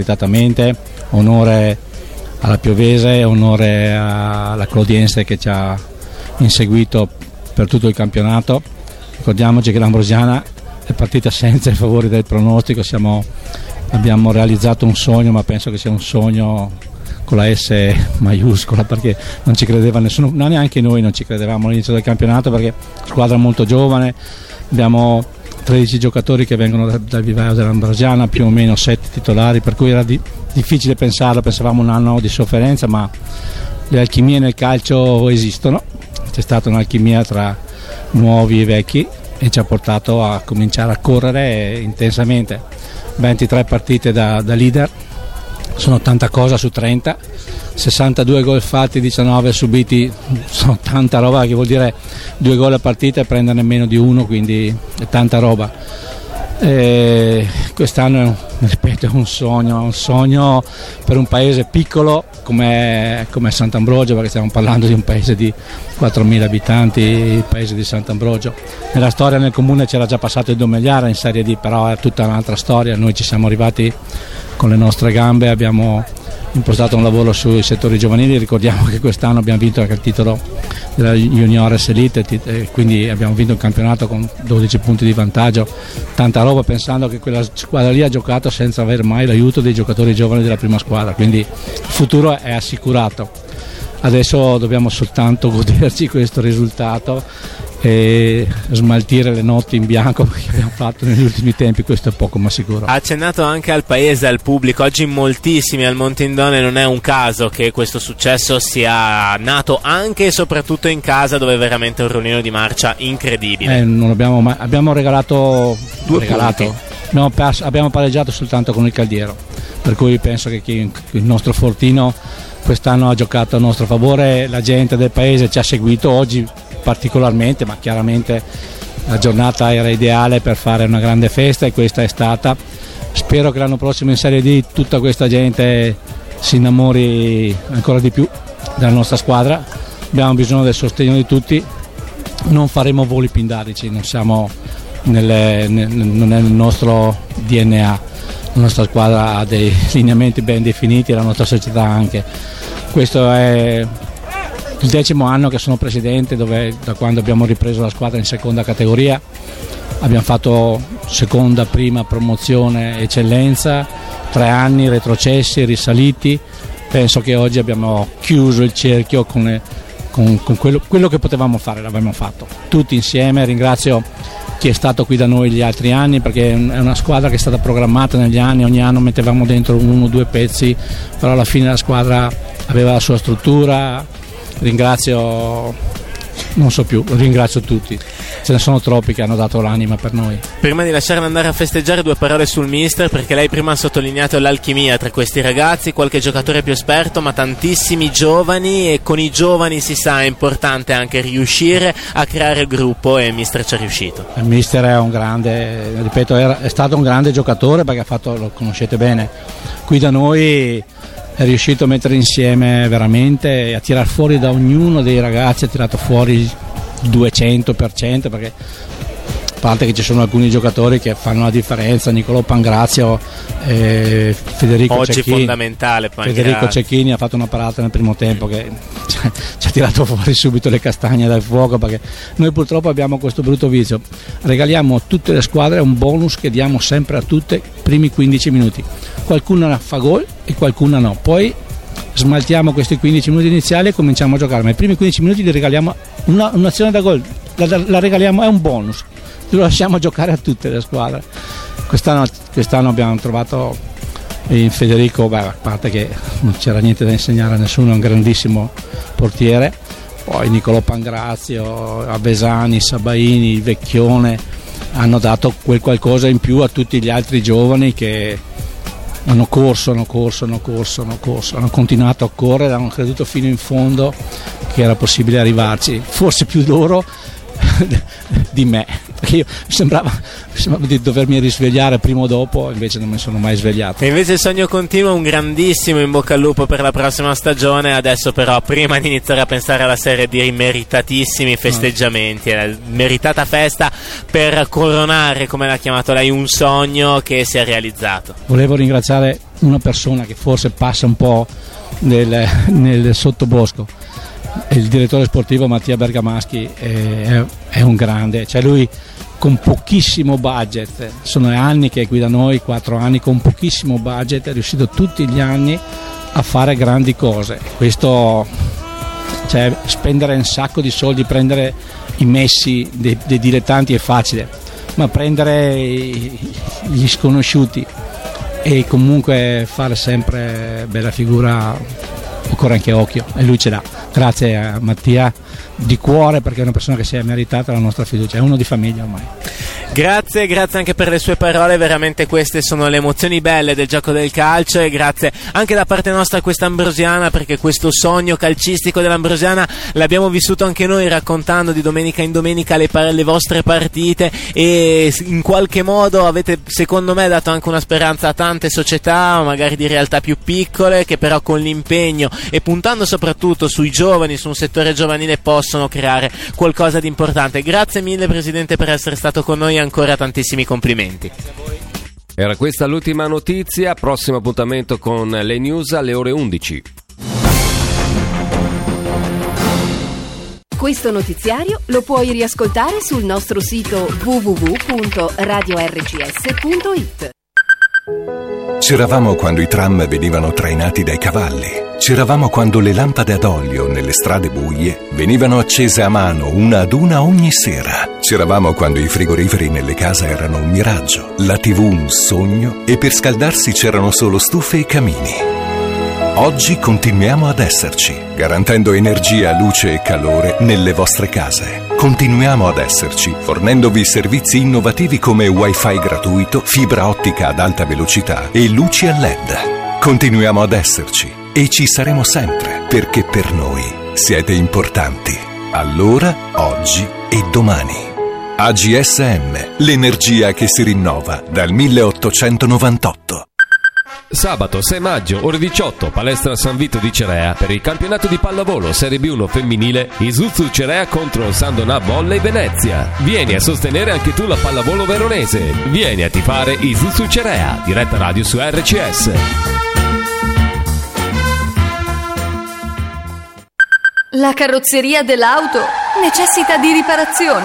meritatamente. Onore alla Piovese, onore alla Clodiense che ci ha inseguito per tutto il campionato. Ricordiamoci che l'Ambrosiana è partita senza i favori del pronostico, abbiamo realizzato un sogno, ma penso che sia un sogno con la S maiuscola, perché non ci credeva nessuno, neanche noi non ci credevamo all'inizio del campionato, perché squadra molto giovane, abbiamo 13 giocatori che vengono dal vivaio dell'Ambrosiana, più o meno 7 titolari, per cui era difficile pensarlo, pensavamo un anno di sofferenza, ma le alchimie nel calcio esistono, c'è stata un'alchimia tra nuovi e vecchi e ci ha portato a cominciare a correre intensamente. 23 partite da leader, sono tanta cosa su 30, 62 gol fatti, 19 subiti, sono tanta roba, che vuol dire 2 gol a partita e prenderne meno di uno, quindi è tanta roba. Quest'anno, ripeto, è un sogno per un paese piccolo come Sant'Ambrogio, perché stiamo parlando di un paese di 4.000 abitanti, il paese di Sant'Ambrogio. Nella storia nel comune c'era già passato il Domegliara in Serie D, però è tutta un'altra storia. Noi ci siamo arrivati con le nostre gambe, abbiamo impostato un lavoro sui settori giovanili. Ricordiamo che quest'anno abbiamo vinto anche il titolo della Juniores Elite, quindi abbiamo vinto il campionato con 12 punti di vantaggio, tanta roba, pensando che quella squadra lì ha giocato senza avere mai l'aiuto dei giocatori giovani della prima squadra, quindi il futuro è assicurato. Adesso dobbiamo soltanto goderci questo risultato e smaltire le notti in bianco che abbiamo fatto negli ultimi tempi, questo è poco ma sicuro. Ha accennato anche al paese, al pubblico, oggi moltissimi al Montindone, non è un caso che questo successo sia nato anche e soprattutto in casa, dove è veramente un ruolino di marcia incredibile. Abbiamo regalato punti. Abbiamo pareggiato soltanto con il Caldiero, per cui penso che il nostro fortino quest'anno ha giocato a nostro favore, la gente del paese ci ha seguito oggi particolarmente, ma chiaramente la giornata era ideale per fare una grande festa e questa è stata. Spero che l'anno prossimo in Serie D tutta questa gente si innamori ancora di più della nostra squadra, abbiamo bisogno del sostegno di tutti, non faremo voli pindarici, non è nel nostro DNA. La nostra squadra ha dei lineamenti ben definiti, la nostra società anche. Questo è il 10° anno che sono presidente, da quando abbiamo ripreso la squadra in seconda categoria. Abbiamo fatto seconda, prima, promozione, eccellenza, 3 anni retrocessi, risaliti. Penso che oggi abbiamo chiuso il cerchio con quello che potevamo fare, l'abbiamo fatto tutti insieme. Ringrazio chi è stato qui da noi gli altri anni, perché è una squadra che è stata programmata negli anni, ogni anno mettevamo dentro 1 o 2 pezzi, però alla fine la squadra aveva la sua struttura. Ringrazio tutti, ce ne sono troppi che hanno dato l'anima per noi. Prima di lasciarla andare a festeggiare, 2 parole sul mister, perché lei prima ha sottolineato l'alchimia tra questi ragazzi, qualche giocatore più esperto ma tantissimi giovani, e con i giovani si sa è importante anche riuscire a creare il gruppo, e il mister ci è riuscito. Il mister è un grande, ripeto, è stato un grande giocatore, perché lo conoscete bene, qui da noi è riuscito a mettere insieme veramente, a tirar fuori da ognuno dei ragazzi, ha tirato fuori il 200%, perché a parte che ci sono alcuni giocatori che fanno la differenza, Nicolò Pangrazio, Federico oggi Cecchini, fondamentale Federico Cecchini ha fatto una parata nel primo tempo che ci ha tirato fuori subito le castagne dal fuoco, perché noi purtroppo abbiamo questo brutto vizio, regaliamo a tutte le squadre un bonus che diamo sempre a tutte i primi 15 minuti, qualcuna fa gol e qualcuna no, poi smaltiamo questi 15 minuti iniziali e cominciamo a giocare, ma i primi 15 minuti li regaliamo un'azione da gol, la regaliamo, è un bonus, lo lasciamo giocare a tutte le squadre. Quest'anno abbiamo trovato in Federico, a parte che non c'era niente da insegnare a nessuno, è un grandissimo portiere, poi Nicolò Pangrazio, Avesani, Sabaini, Vecchione hanno dato quel qualcosa in più a tutti gli altri giovani che hanno corso, hanno continuato a correre, hanno creduto fino in fondo che era possibile arrivarci, forse più loro di me, perché io sembrava di dovermi risvegliare prima o dopo, invece non mi sono mai svegliato. E invece il sogno continua, un grandissimo in bocca al lupo per la prossima stagione. Adesso però, prima di iniziare a pensare alla Serie D, meritatissimi festeggiamenti, meritata festa per coronare, come l'ha chiamato lei, un sogno che si è realizzato. Volevo ringraziare una persona che forse passa un po' nel sottobosco. Il direttore sportivo Mattia Bergamaschi è un grande, cioè lui con pochissimo budget, sono anni che guida noi, 4 anni, con pochissimo budget è riuscito tutti gli anni a fare grandi cose. Questo, cioè, spendere un sacco di soldi, prendere i messi dei dilettanti è facile, ma prendere gli sconosciuti e comunque fare sempre bella figura occorre anche occhio, e lui ce l'ha. Grazie a Mattia di cuore, perché è una persona che si è meritata la nostra fiducia, è uno di famiglia ormai. Grazie anche per le sue parole, veramente queste sono le emozioni belle del gioco del calcio, e grazie anche da parte nostra a questa Ambrosiana, perché questo sogno calcistico dell'Ambrosiana l'abbiamo vissuto anche noi, raccontando di domenica in domenica le vostre partite, e in qualche modo avete, secondo me, dato anche una speranza a tante società, magari di realtà più piccole, che però con l'impegno e puntando soprattutto sui giovani, su un settore giovanile, possono creare qualcosa di importante. Grazie mille Presidente per essere stato con noi, ancora tantissimi complimenti. Era questa l'ultima notizia, prossimo appuntamento con le news alle ore 11. Questo notiziario lo puoi riascoltare sul nostro sito www.radiorcs.it. C'eravamo quando i tram venivano trainati dai cavalli. C'eravamo quando le lampade ad olio nelle strade buie venivano accese a mano una ad una ogni sera. C'eravamo quando i frigoriferi nelle case erano un miraggio, la TV un sogno e per scaldarsi c'erano solo stufe e camini. Oggi continuiamo ad esserci, garantendo energia, luce e calore nelle vostre case. Continuiamo ad esserci, fornendovi servizi innovativi come Wi-Fi gratuito, fibra ottica ad alta velocità e luci a LED. Continuiamo ad esserci e ci saremo sempre, perché per noi siete importanti. Allora, oggi e domani. AGSM, l'energia che si rinnova dal 1898. Sabato 6 maggio, ore 18, palestra San Vito di Cerea per il campionato di pallavolo Serie B1 femminile Isuzu Cerea contro Sandonà Volley Venezia. Vieni a sostenere anche tu la pallavolo veronese. Vieni a tifare Isuzu Cerea, diretta radio su RCS. La carrozzeria dell'auto necessita di riparazioni.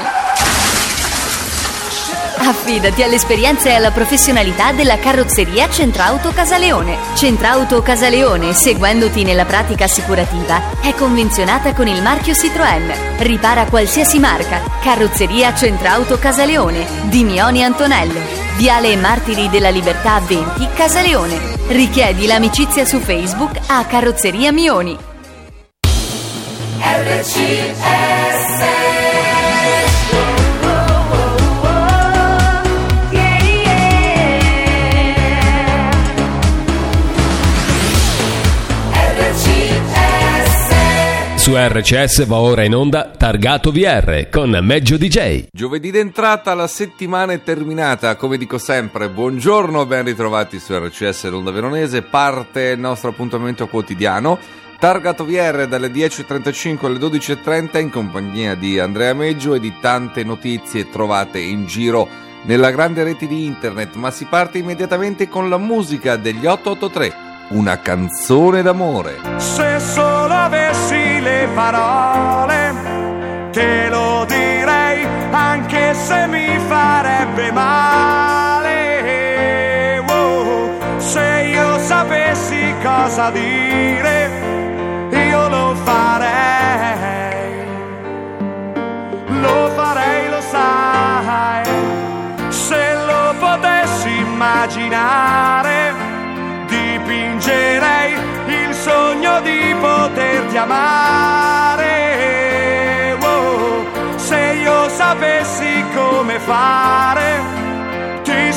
Affidati all'esperienza e alla professionalità della carrozzeria Centrauto Casaleone. Centrauto Casaleone, seguendoti nella pratica assicurativa, è convenzionata con il marchio Citroën. Ripara qualsiasi marca. Carrozzeria Centrauto Casaleone, di Mioni Antonello, Viale Martiri della Libertà 20, Casaleone. Richiedi l'amicizia su Facebook a Carrozzeria Mioni. RCS. Su RCS va ora in onda Targato VR con Meggio DJ. Giovedì d'entrata, la settimana è terminata, come dico sempre, buongiorno, ben ritrovati su RCS l'Onda Veronese, parte il nostro appuntamento quotidiano, Targato VR dalle 10.35 alle 12.30 in compagnia di Andrea Meggio e di tante notizie trovate in giro nella grande rete di internet, ma si parte immediatamente con la musica degli 883. Una canzone d'amore. Se solo avessi le parole, te lo direi, anche se mi farebbe male. Se io sapessi cosa dire, io lo farei, lo sai. Se lo potessi immaginare, dipingerei il sogno di poterti amare. Se io sapessi come fare, ti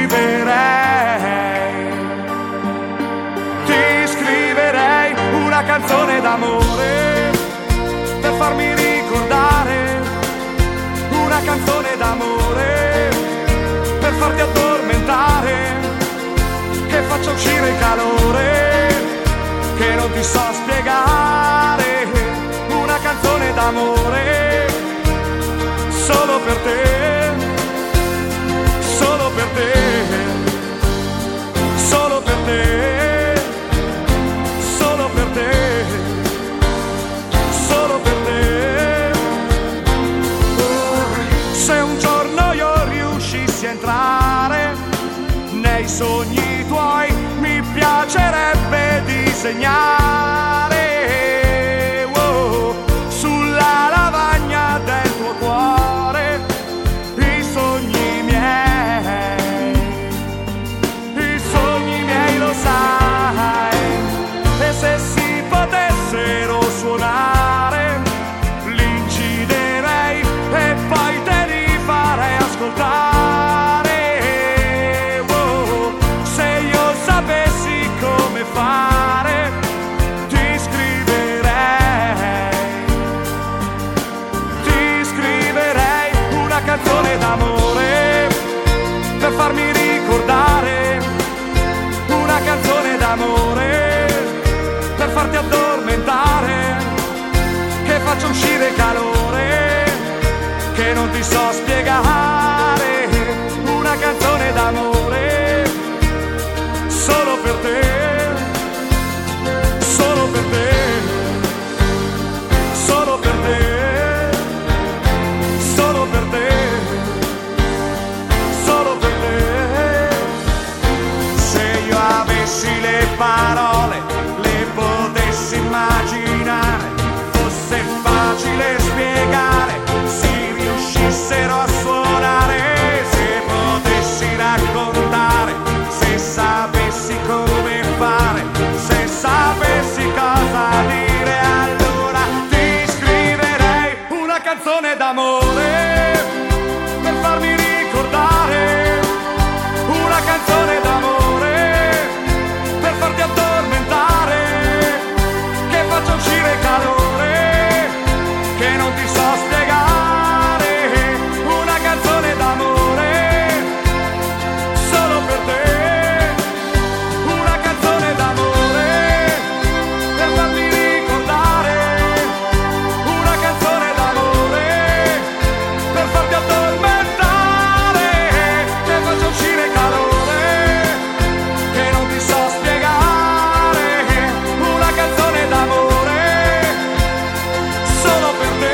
scriverei una canzone d'amore per farmi ricordare, una canzone d'amore per farti addormentare, che faccia uscire il calore, che non ti so spiegare, una canzone d'amore, solo per te, solo per te, solo per te. come fare, ti scriverei una canzone d'amore per farmi ricordare, una canzone d'amore per farti addormentare, che faccia uscire calore, che non ti so spiegare, una canzone d'amore solo per te, solo per te, solo per te, solo per te, solo per te. Se io avessi le parole, le potessi immaginare, fosse facile spiegare, si riuscissero a suonare, se potessi raccontare, se sapessi come fare, se sapessi cosa dire, allora ti scriverei una canzone d'amore per farmi ricordare, una canzone d'amore per farti addormentare, che faccia uscire calore, che non ti so spiegare, una canzone d'amore solo per te, una canzone d'amore per farmi ricordare, una canzone d'amore per farti addormentare, che faccia uscire calore, che non ti so spiegare, una canzone d'amore solo per te.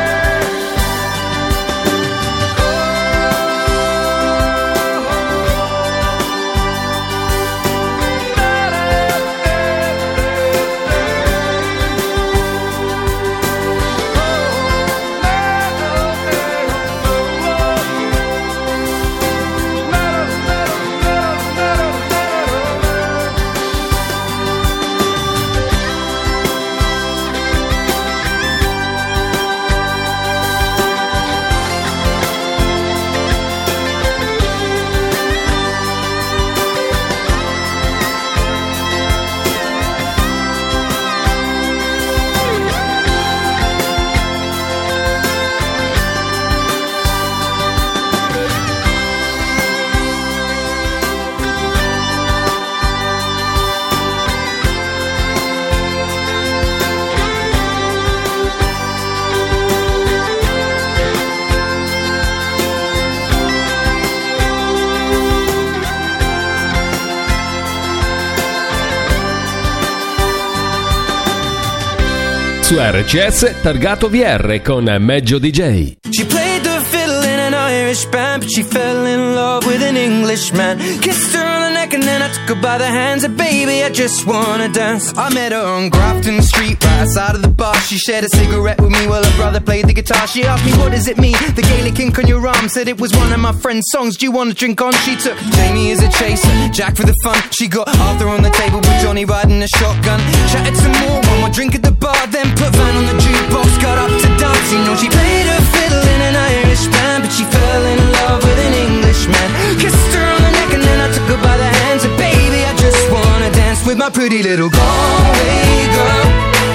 Su RCS Targato VR con Meggio DJ. She played the fiddle in an Irish band, but she fell in love with an Englishman. Kissed her on the neck and then I took her by the hands. And baby, I just wanna dance. I met her on Grafton Street, right outside of the bar. She shared a cigarette with me while her brother played the guitar. She asked me, what does it mean? The Gaelic ink on your arm. Said it was one of my friend's songs. Do you want to drink on? She took Jamie as a chaser, Jack for the fun. She got Arthur on the table with Johnny riding a shotgun. Chatted some more, one more drink at the bar, then put Van on the jukebox, got up to dance. You know she played her fiddle in an Irish band, but she fell in love with an Englishman. Kissed her on the neck and then I took her by the hands. And baby, I just wanna dance with my pretty little Galway girl.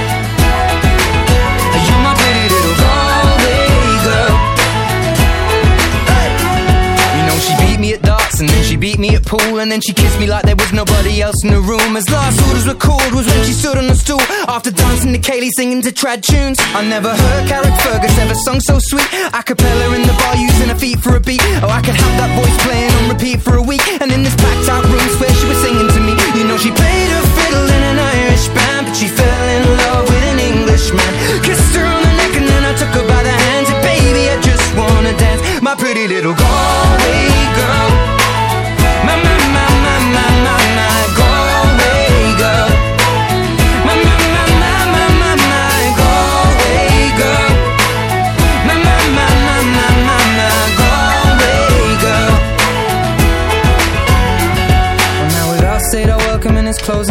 You're my pretty little Galway girl. Hey. You know she beat me at darts and then she beat me at pool, and then she kissed me like there was nobody else in the room. As last orders were called was when she stood on the stool, after dancing to Kaylee singing to trad tunes. I never heard Carrick Fergus ever sung so sweet. A cappella in the bar using her feet for a beat. Oh, I could have that voice playing on repeat for a week. And in this packed out room where she was singing to me. You know she played her fiddle in an Irish band, but she fell in love with an Englishman. Kissed her on the neck and then I took her by the hands. And baby, I just wanna dance, my pretty little Galway girl. My Galway girl. My Galway girl. My Galway girl. Well, now we've all said our welcome and it's closing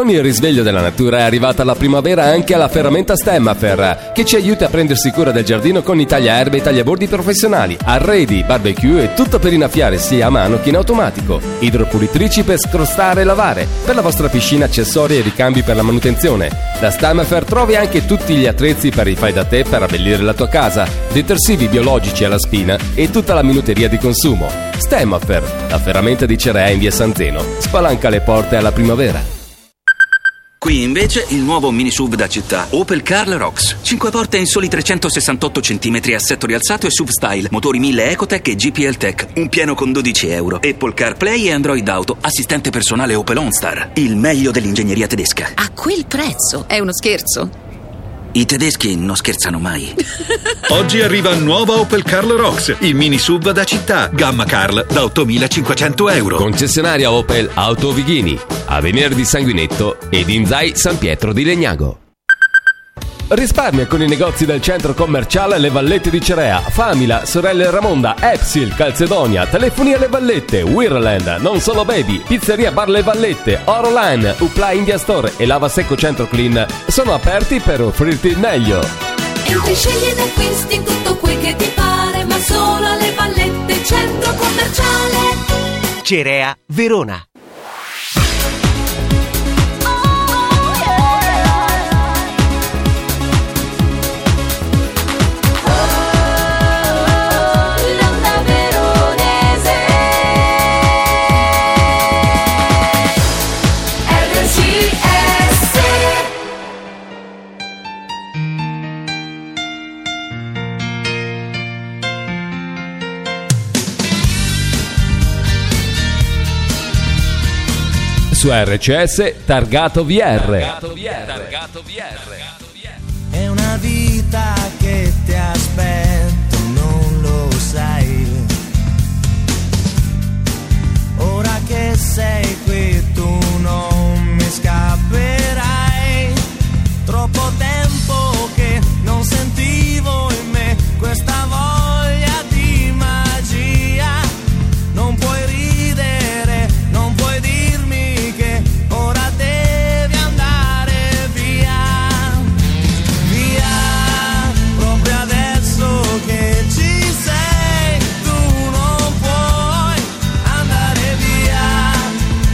Con il risveglio della natura è arrivata la primavera anche alla ferramenta Stemmafer, che ci aiuta a prendersi cura del giardino con i tagliaerbe e tagliabordi professionali, arredi, barbecue e tutto per innaffiare sia a mano che in automatico, idropulitrici per scrostare e lavare, per la vostra piscina accessori e ricambi per la manutenzione. Da Stemmafer trovi anche tutti gli attrezzi per i fai da te per abbellire la tua casa, detersivi biologici alla spina e tutta la minuteria di consumo. Stemmafer, la ferramenta di Cerea in via San Zeno, spalanca le porte alla primavera. Qui invece il nuovo mini SUV da città, Opel Karl Rox. 5 porte in soli 368 cm, assetto rialzato e SUV style, motori 1000 Ecotec e GPL Tech, un pieno con €12, Apple CarPlay e Android Auto, assistente personale Opel OnStar. Il meglio dell'ingegneria tedesca. A quel prezzo? È uno scherzo? I tedeschi non scherzano mai. Oggi arriva nuova Opel Karl Rox, il mini SUV da città, gamma Karl da €8.500. Concessionaria Opel Auto Vighini, a Venerdì Sanguinetto ed Inzai San Pietro di Legnago. Risparmia con i negozi del centro commerciale Le Vallette di Cerea, Famila, Sorelle Ramonda, Epsil, Calzedonia, Telefonia Le Vallette, Wirland, Non Solo Baby, Pizzeria Bar Le Vallette, Oroline, Upla India Store e Lava Secco Centro Clean sono aperti per offrirti il meglio. Entri, scegli ed acquisti tutto quel che ti pare, ma solo alle Vallette, centro commerciale Cerea, Verona. Su RCS Targato VR. È una vita che ti aspetto, non lo sai. Ora che sei qui tu non mi scapperai. Troppo tempo che non sentivo in me questa voglia di magia. Non puoi ridere, non puoi dirmi che ora devi andare via. Via, proprio adesso che ci sei, tu non puoi andare via.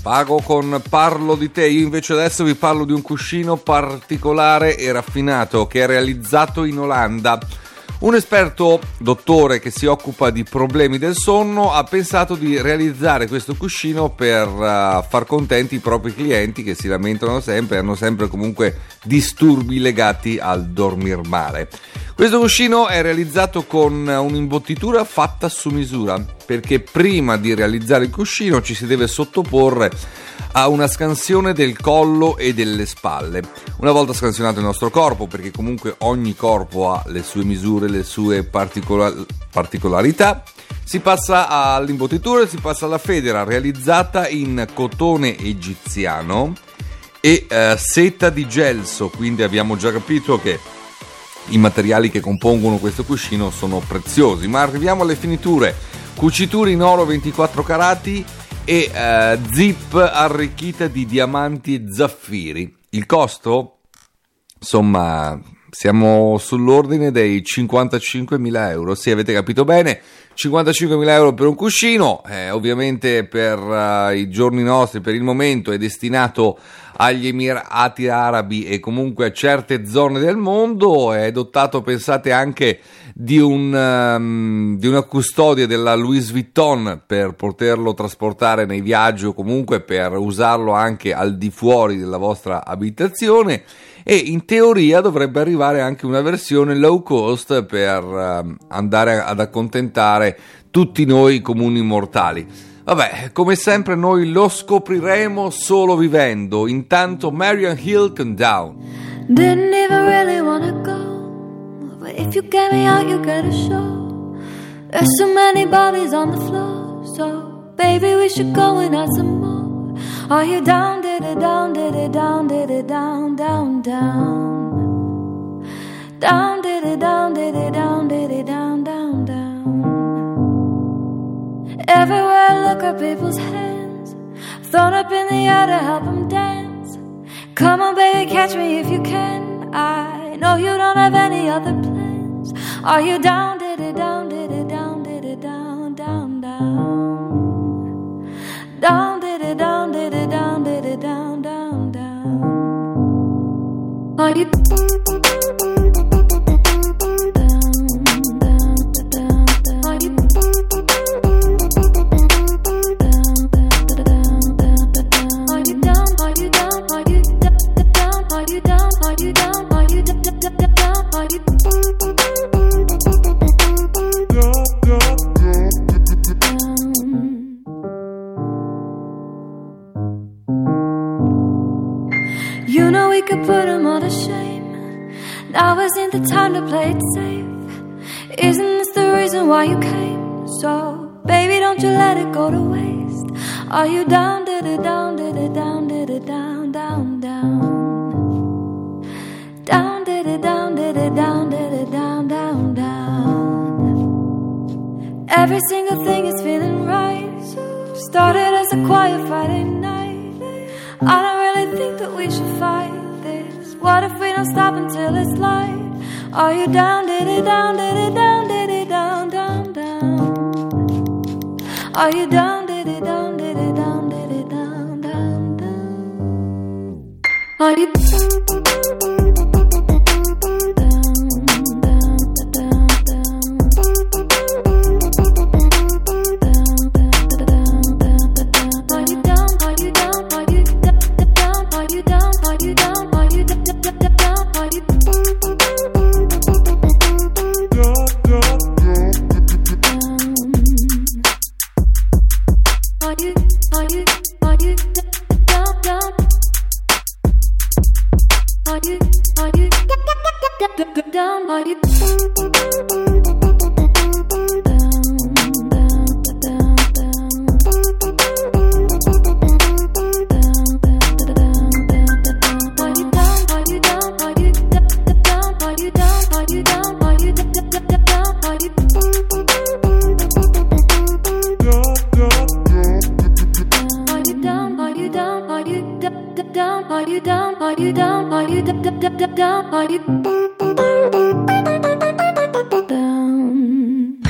Pago con Parlo di te. Io invece adesso vi parlo di un cuscino particolare e raffinato che è realizzato in Olanda. Un esperto dottore che si occupa di problemi del sonno ha pensato di realizzare questo cuscino per far contenti i propri clienti che si lamentano sempre e hanno sempre comunque disturbi legati al dormir male. Questo cuscino è realizzato con un'imbottitura fatta su misura, perché prima di realizzare il cuscino ci si deve sottoporre a una scansione del collo e delle spalle. Una volta scansionato il nostro corpo, perché comunque ogni corpo ha le sue misure, le sue particolarità, si passa all'imbottitura e si passa alla federa, realizzata in cotone egiziano e seta di gelso, quindi abbiamo già capito che i materiali che compongono questo cuscino sono preziosi. Ma arriviamo alle finiture: cuciture in oro 24 carati e zip arricchita di diamanti e zaffiri. Il costo? Insomma, siamo sull'ordine dei 55.000 euro. Sì, avete capito bene, 55.000 euro per un cuscino. Ovviamente per i giorni nostri, per il momento, è destinato agli Emirati Arabi e comunque a certe zone del mondo. È dotato, pensate, anche di una custodia della Louis Vuitton per poterlo trasportare nei viaggi o comunque per usarlo anche al di fuori della vostra abitazione, e in teoria dovrebbe arrivare anche una versione low cost per andare ad accontentare tutti noi comuni mortali. Vabbè, come sempre noi lo scopriremo solo vivendo. Intanto Marian Hill con Down. Didn't even really wanna go, but if you get me out, you get a show. There's so many bodies on the floor, so baby, we should go and add some more. Are you down, did it down, did it down, did it down, down, down? Down, did it down, did it down, did it down, down, down. Everywhere I look at people's hands, thrown up in the air to help them dance. Come on baby, catch me if you can. I know you don't have any other plans. Are you down, did it down, did it down, did it down, down, down? Down, did it down, did it down, did it down, down, down? Are you You know we could put them all to shame. Now isn't the time to play it safe. Isn't this the reason why you came? So, baby, don't you let it go to waste. Are you down, did it down, did it down, did it down, down, down? Down, did it down, did it down, did it down, down, down? Every single thing is feeling right. Started as a quiet Friday night. I don't really think that we should fight this. What if we don't stop until it's light? Are you down, did it down, did it down, did it down, down, down? Are you down, did it down, did it down, did it down, down, down? Are you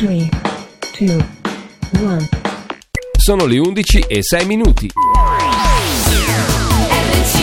Sono le 11:06.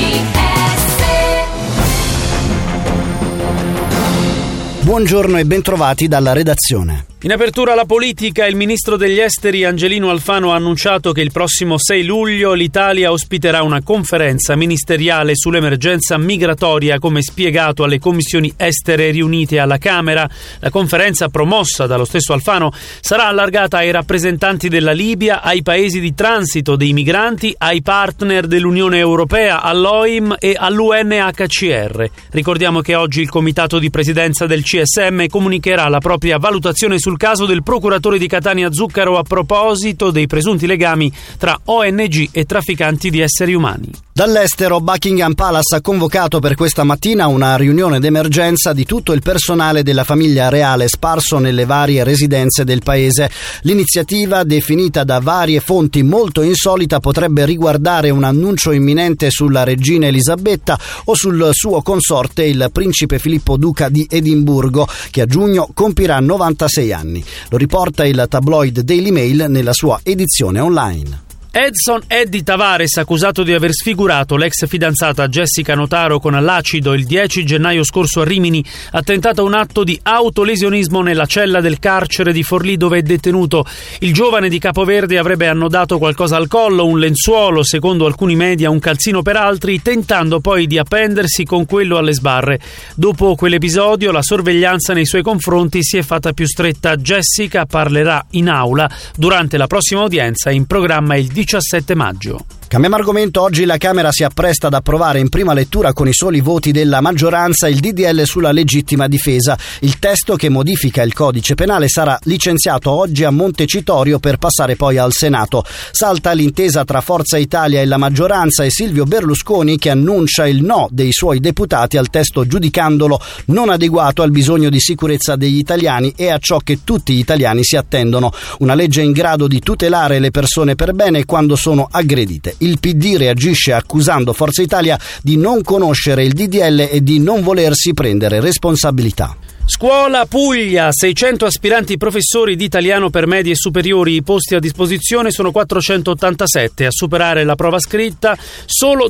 Buongiorno e bentrovati dalla redazione. In apertura alla politica, il ministro degli esteri Angelino Alfano ha annunciato che il prossimo 6 luglio l'Italia ospiterà una conferenza ministeriale sull'emergenza migratoria, come spiegato alle commissioni estere riunite alla Camera. La conferenza, promossa dallo stesso Alfano, sarà allargata ai rappresentanti della Libia, ai paesi di transito dei migranti, ai partner dell'Unione Europea, all'OIM e all'UNHCR. Ricordiamo che oggi il comitato di presidenza del CSM comunicherà la propria valutazione sul caso del procuratore di Catania Zuccaro a proposito dei presunti legami tra ONG e trafficanti di esseri umani. Dall'estero, Buckingham Palace ha convocato per questa mattina una riunione d'emergenza di tutto il personale della famiglia reale sparso nelle varie residenze del paese. L'iniziativa, definita da varie fonti molto insolita, potrebbe riguardare un annuncio imminente sulla regina Elisabetta o sul suo consorte, il principe Filippo Duca di Edimburgo, che a giugno compirà 96 anni. Lo riporta il tabloid Daily Mail nella sua edizione online. Edson Eddie Tavares, accusato di aver sfigurato l'ex fidanzata Jessica Notaro con l'acido il 10 gennaio scorso a Rimini, ha tentato un atto di autolesionismo nella cella del carcere di Forlì dove è detenuto. Il giovane di Capoverde avrebbe annodato qualcosa al collo, un lenzuolo, secondo alcuni media un calzino per altri, tentando poi di appendersi con quello alle sbarre. Dopo quell'episodio la sorveglianza nei suoi confronti si è fatta più stretta. Jessica parlerà in aula durante la prossima udienza in programma il 17 maggio. Cambiamo argomento. Oggi la Camera si appresta ad approvare in prima lettura con i soli voti della maggioranza il DDL sulla legittima difesa. Il testo che modifica il codice penale sarà licenziato oggi a Montecitorio per passare poi al Senato. Salta l'intesa tra Forza Italia e la maggioranza e Silvio Berlusconi, che annuncia il no dei suoi deputati al testo, giudicandolo non adeguato al bisogno di sicurezza degli italiani e a ciò che tutti gli italiani si attendono. Una legge in grado di tutelare le persone per bene quando sono aggredite. Il PD reagisce accusando Forza Italia di non conoscere il DDL e di non volersi prendere responsabilità. Scuola Puglia, 600 aspiranti professori di italiano per medie e superiori. I posti a disposizione sono 487. A superare la prova scritta solo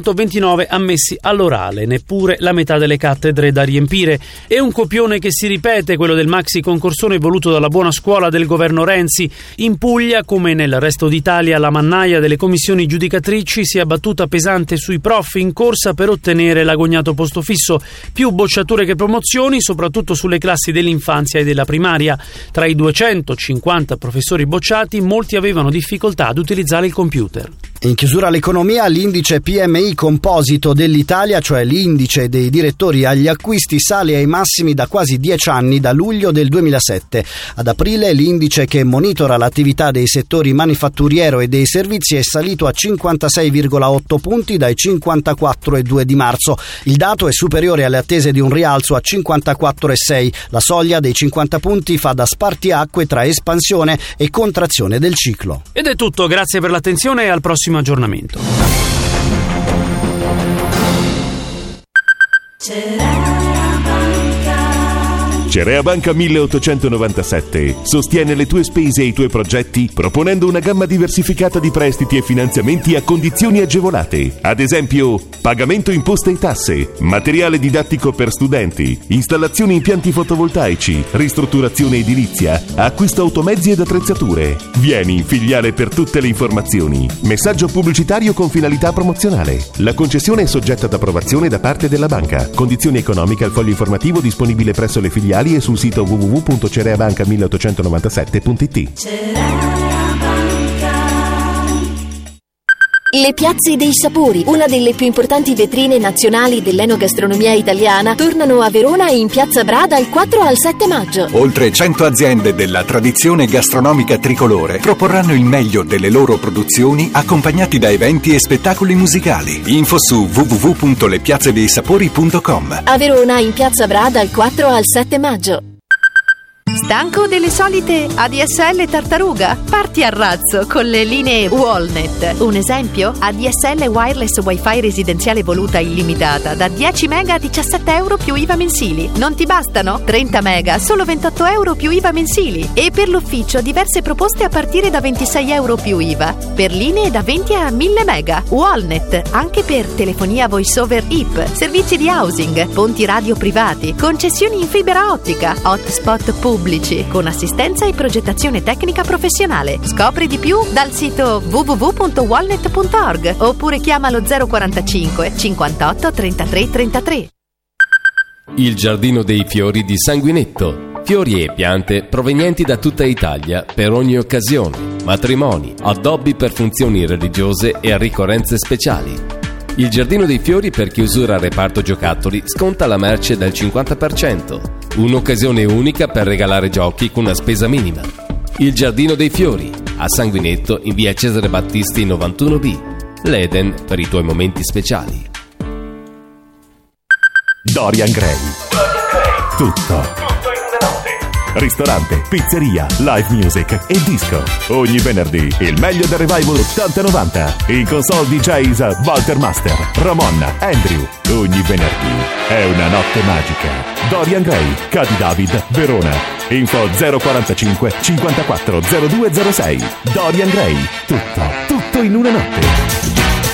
229 ammessi all'orale, neppure la metà delle cattedre da riempire. È un copione che si ripete, quello del maxi concorsone voluto dalla buona scuola del governo Renzi. In Puglia, come nel resto d'Italia, la mannaia delle commissioni giudicatrici si è abbattuta pesante sui prof in corsa per ottenere l'agognato posto fisso. Più bocciature che promozioni, soprattutto sulle classi dell'infanzia e della primaria. Tra i 250 professori bocciati, molti avevano difficoltà ad utilizzare il computer. In chiusura all'economia, l'indice PMI composito dell'Italia, cioè l'indice dei direttori agli acquisti, sale ai massimi da quasi 10 anni, da luglio del 2007. Ad aprile l'indice che monitora l'attività dei settori manifatturiero e dei servizi è salito a 56,8 punti dai 54,2 di marzo. Il dato è superiore alle attese di un rialzo a 54,6. La soglia dei 50 punti fa da spartiacque tra espansione e contrazione del ciclo. Ed è tutto, grazie per l'attenzione e al prossimo aggiornamento. Cerea Banca 1897 sostiene le tue spese e i tuoi progetti proponendo una gamma diversificata di prestiti e finanziamenti a condizioni agevolate. Ad esempio, pagamento imposte e tasse, materiale didattico per studenti, installazioni impianti fotovoltaici, ristrutturazione edilizia, acquisto automezzi ed attrezzature. Vieni in filiale per tutte le informazioni. Messaggio pubblicitario con finalità promozionale. La concessione è soggetta ad approvazione da parte della banca. Condizioni economiche al foglio informativo disponibile presso le filiali e sul sito www.cereabanca1897.it. Le Piazze dei Sapori, una delle più importanti vetrine nazionali dell'enogastronomia italiana, tornano a Verona in Piazza Bra dal 4 al 7 maggio. Oltre 100 aziende della tradizione gastronomica tricolore proporranno il meglio delle loro produzioni, accompagnati da eventi e spettacoli musicali. Info su www.lepiazzedeisapori.com. A Verona in Piazza Bra dal 4 al 7 maggio. Stanco delle solite ADSL tartaruga? Parti a razzo con le linee Wallnet. Un esempio? ADSL wireless wifi residenziale voluta illimitata da 10 mega a 17 euro più IVA mensili. Non ti bastano? 30 mega, solo 28 euro più IVA mensili. E per l'ufficio diverse proposte a partire da 26 euro più IVA. Per linee da 20 a 1000 mega. Wallnet, anche per telefonia voice over IP, servizi di housing, ponti radio privati, concessioni in fibra ottica, hotspot pubblici, con assistenza e progettazione tecnica professionale. Scopri di più dal sito www.wallnet.org oppure chiamalo 045 58 33 33. Il Giardino dei Fiori di Sanguinetto. Fiori e piante provenienti da tutta Italia per ogni occasione, matrimoni, addobbi per funzioni religiose e ricorrenze speciali. Il Giardino dei Fiori per chiusura reparto giocattoli sconta la merce del 50%. Un'occasione unica per regalare giochi con una spesa minima. Il Giardino dei Fiori, a Sanguinetto in via Cesare Battisti 91B. L'Eden per i tuoi momenti speciali. Dorian Gray. Tutto. Ristorante, pizzeria, live music e disco. Ogni venerdì il meglio del revival 80-90. In console DJs Walter Master, Ramon, Andrew. Ogni venerdì è una notte magica. Dorian Gray, Cadi David, Verona. Info 045 54 0206. Dorian Gray. Tutto in una notte.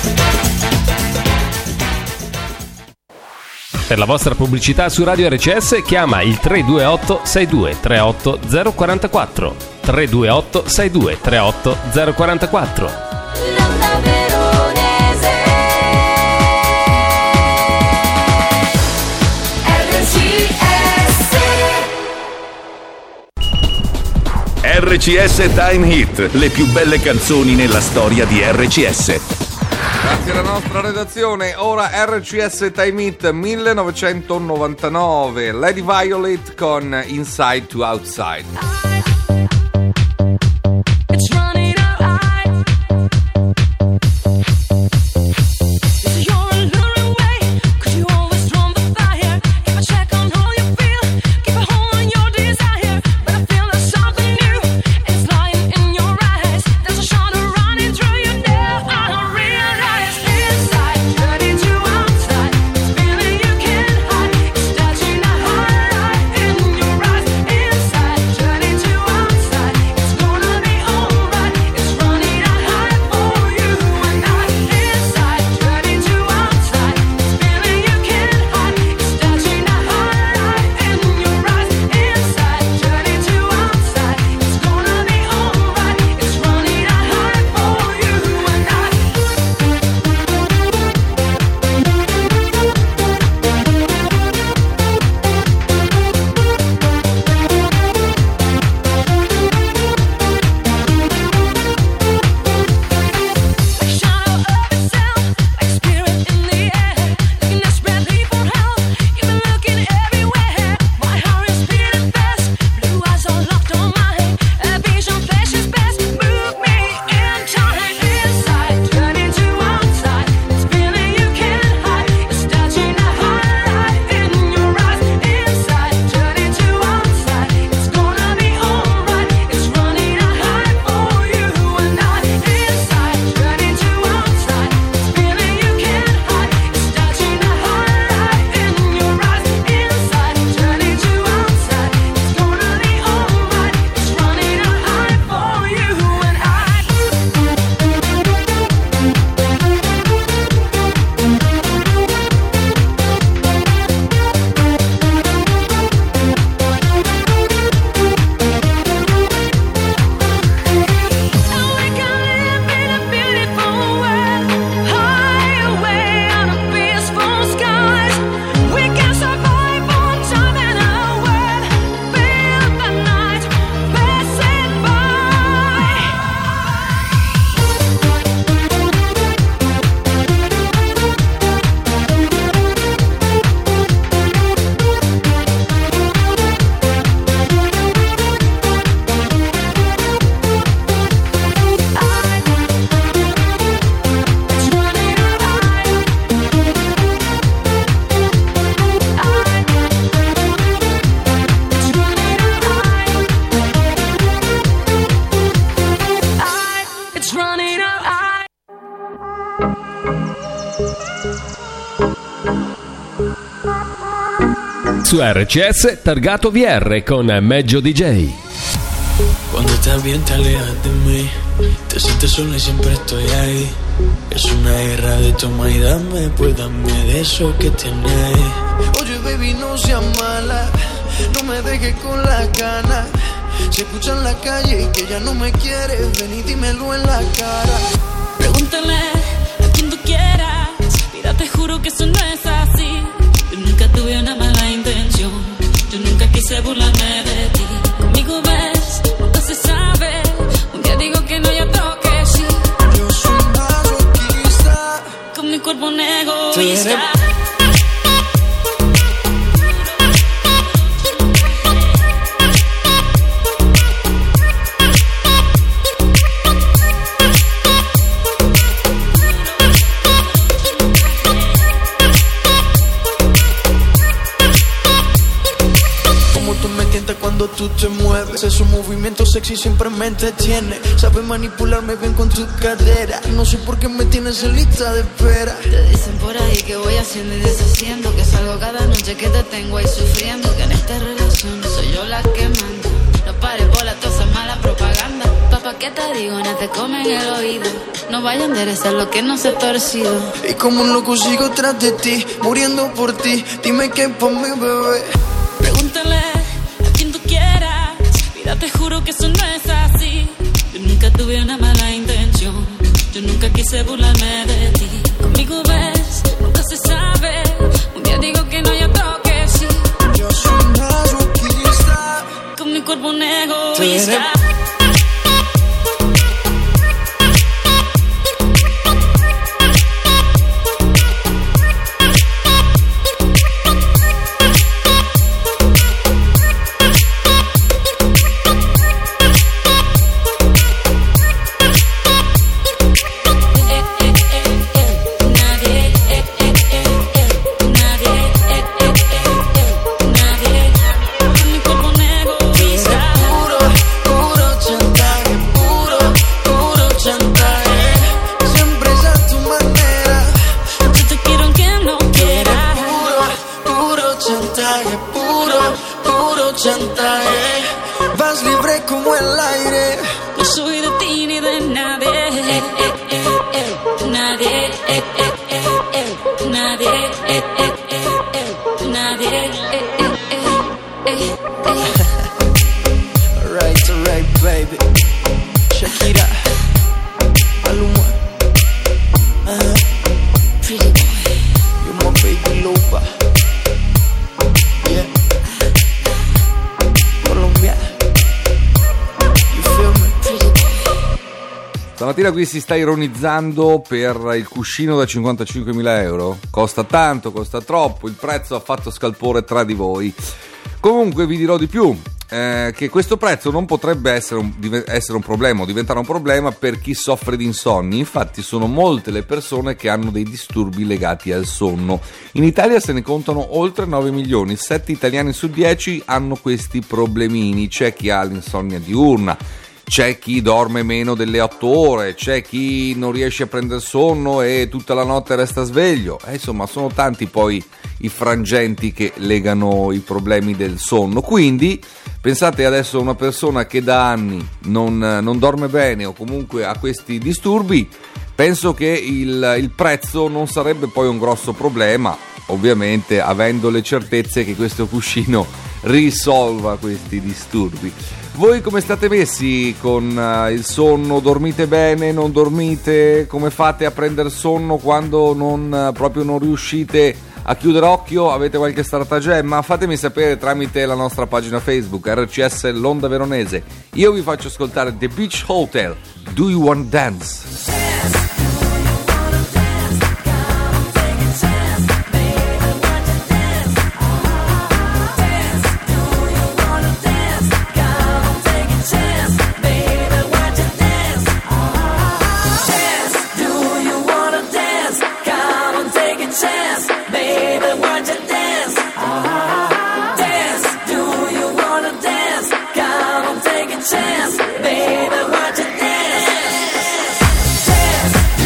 Per la vostra pubblicità su Radio RCS chiama il 328 62 38 044. 328 62 38 044. L'onda veronese. RCS Time Hit, le più belle canzoni nella storia di RCS. Grazie alla nostra redazione. Ora RCS Time Hit 1999, Lady Violet con Inside to Outside. Turning to su RCS Targato VR con Meggio DJ. Cuando estás bien te alejas de mí, te sientes sola y siempre estoy ahí. Es una guerra de toma y dame, pues dame de eso que tienes. Oye baby, no seas mala, no me dejes con la gana. Se escucha en la calle y que ya no me quieres, ven y dímelo en la cara. Pregúntale a quien tú quieras, mira te juro que eso no es así. Yo nunca tuve una mala intención, yo nunca quise burlarme de ti. Conmigo ves, nunca se sabe, un día digo que no y otro que sí. Yo soy masoquista, con mi cuerpo un egoísta. Cuando tú te mueves, esos movimientos sexy siempre me entretiene. Sabes manipularme bien con tu cadera. No sé por qué me tienes en lista de espera. Te dicen por ahí que voy haciendo y deshaciendo, que salgo cada noche que te tengo ahí sufriendo, que en esta relación soy yo la que manda. No pares bola, toda esa mala propaganda. Papá, ¿qué te digo? No te comen el oído. No vaya a enderezar lo que no se ha torcido. Y como un loco sigo tras de ti, muriendo por ti. Dime qué por mi bebé. Pregúntale a quien tú quieras, mira te juro que eso no es así. Yo nunca tuve una mala intención, yo nunca quise burlarme de ti. Conmigo ves, nunca se sabe, un día digo que no y otro que sí. Yo soy masoquista, con mi cuerpo un egoísta. Vas libre como el aire. No soy de ti ni de nadie. Nadie. Nadie. Nadie. Alright, baby. Shakira, Maluma, Pretty boy, you're my baby lover. Yeah, Colombia. You feel me? pretty boy. Stamattina qui si sta ironizzando per il cuscino da 55.000 euro. Costa tanto, costa troppo, il prezzo ha fatto scalpore tra di voi. Comunque vi dirò di più, che questo prezzo non potrebbe essere un problema o diventare un problema per chi soffre di insonni. Infatti sono molte le persone che hanno dei disturbi legati al sonno. In Italia se ne contano oltre 9 milioni, 7 italiani su 10 hanno questi problemini. C'è chi ha l'insonnia diurna, c'è chi dorme meno delle 8 ore, c'è chi non riesce a prendere sonno e tutta la notte resta sveglio. Insomma, sono tanti poi i frangenti che legano i problemi del sonno. Quindi pensate adesso a una persona che da anni non dorme bene o comunque ha questi disturbi. Penso che il prezzo non sarebbe poi un grosso problema, ovviamente avendo le certezze che questo cuscino risolva questi disturbi. Voi come state messi con il sonno? Dormite bene? Non dormite? Come fate a prendere sonno quando proprio non riuscite a chiudere occhio? Avete qualche stratagemma? Fatemi sapere tramite la nostra pagina Facebook RCS L'Onda Veronese. Io vi faccio ascoltare The Beach Hotel, Do You Want Dance? Chance, baby, watch it dance.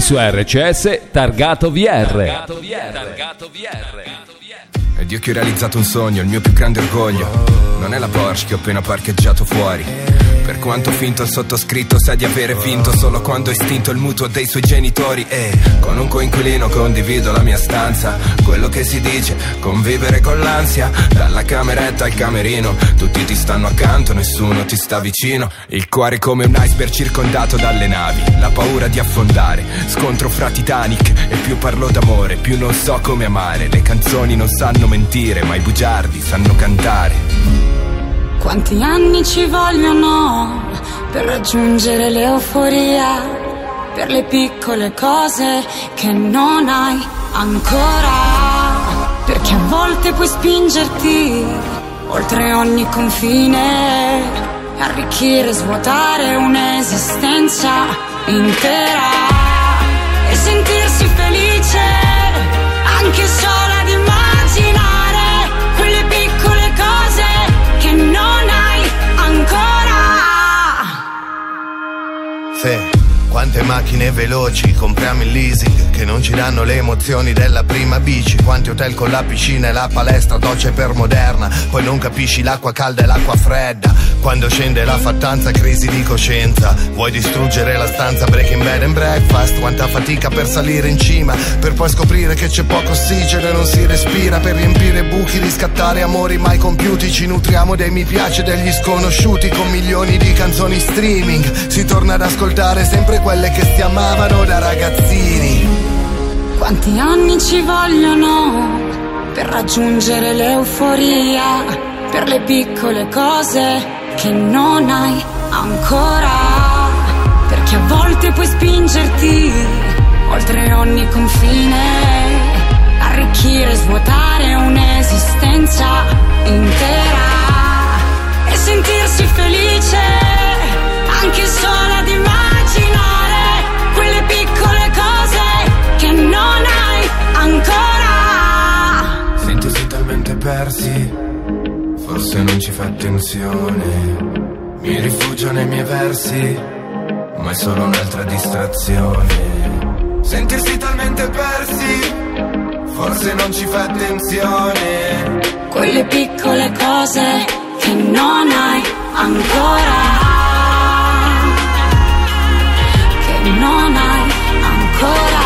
su RCS Targato VR. Ed io che ho realizzato un sogno, il mio più grande orgoglio non è la Porsche che ho appena parcheggiato fuori. Per quanto finto il sottoscritto sa di avere vinto solo quando ho estinto il mutuo dei suoi genitori. E con un coinquilino condivido la mia stanza. Quello che si dice, convivere con l'ansia. Dalla cameretta al camerino, tutti ti stanno accanto, nessuno ti sta vicino. Il cuore come un iceberg circondato dalle navi. La paura di affondare, scontro fra Titanic. E più parlo d'amore, più non so come amare. Le canzoni non sanno mentire, ma i bugiardi sanno cantare. Quanti anni ci vogliono per raggiungere l'euforia, per le piccole cose che non hai ancora, perché a volte puoi spingerti oltre ogni confine, arricchire, svuotare un'esistenza intera e sentirsi felice anche solo ad immaginare quelle piccole cose che non hai ancora. Sì. Quante macchine veloci compriamo in leasing che non ci danno le emozioni della prima bici. Quanti hotel con la piscina e la palestra, docce per moderna. Poi non capisci l'acqua calda e l'acqua fredda. Quando scende la fattanza, crisi di coscienza. Vuoi distruggere la stanza, breaking bed and breakfast. Quanta fatica per salire in cima, per poi scoprire che c'è poco ossigeno e non si respira. Per riempire buchi, riscattare amori mai compiuti. Ci nutriamo dei mi piace degli sconosciuti. Con milioni di canzoni streaming si torna ad ascoltare sempre quelle che si amavano da ragazzini. Quanti anni ci vogliono per raggiungere l'euforia, per le piccole cose che non hai ancora, perché a volte puoi spingerti oltre ogni confine, arricchire, svuotare un'esistenza intera e sentirsi felice anche solo ad immaginare quelle piccole cose che non hai ancora. Sentirsi talmente persi, forse non ci fa attenzione. Mi rifugio nei miei versi, ma è solo un'altra distrazione. Sentirsi talmente persi, forse non ci fa attenzione. Quelle piccole cose che non hai ancora, che non hai ancora,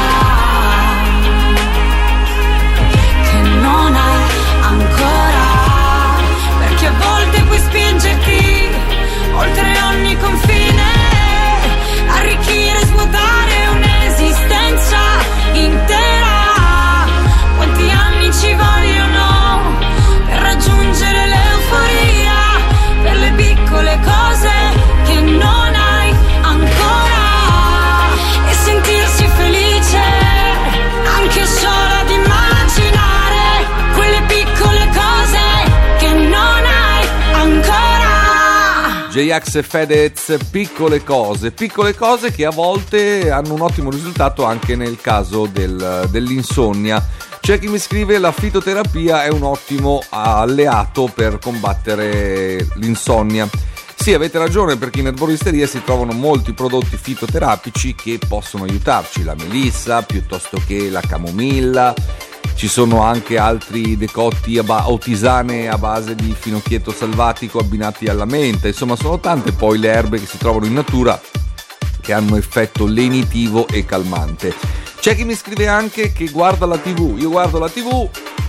che non hai ancora, perché a volte puoi spingerti oltre ogni confine, arricchire, svuotare un'esistenza intera. Quanti anni ci vogliono per raggiungere l'euforia, per le piccole cose che non hai ancora, e sentirsi felice anche solo ad immaginare quelle piccole cose che non hai ancora. J-Ax e Fedez, piccole cose che a volte hanno un ottimo risultato anche nel caso dell'insonnia. C'è chi mi scrive: la fitoterapia è un ottimo alleato per combattere l'insonnia. Sì, avete ragione, perché in erboristeria si trovano molti prodotti fitoterapici che possono aiutarci, la melissa piuttosto che la camomilla. Ci sono anche altri decotti o tisane a base di finocchietto salvatico abbinati alla menta. Insomma, sono tante poi le erbe che si trovano in natura che hanno effetto lenitivo e calmante. C'è chi mi scrive anche che guarda la TV. Io guardo la TV,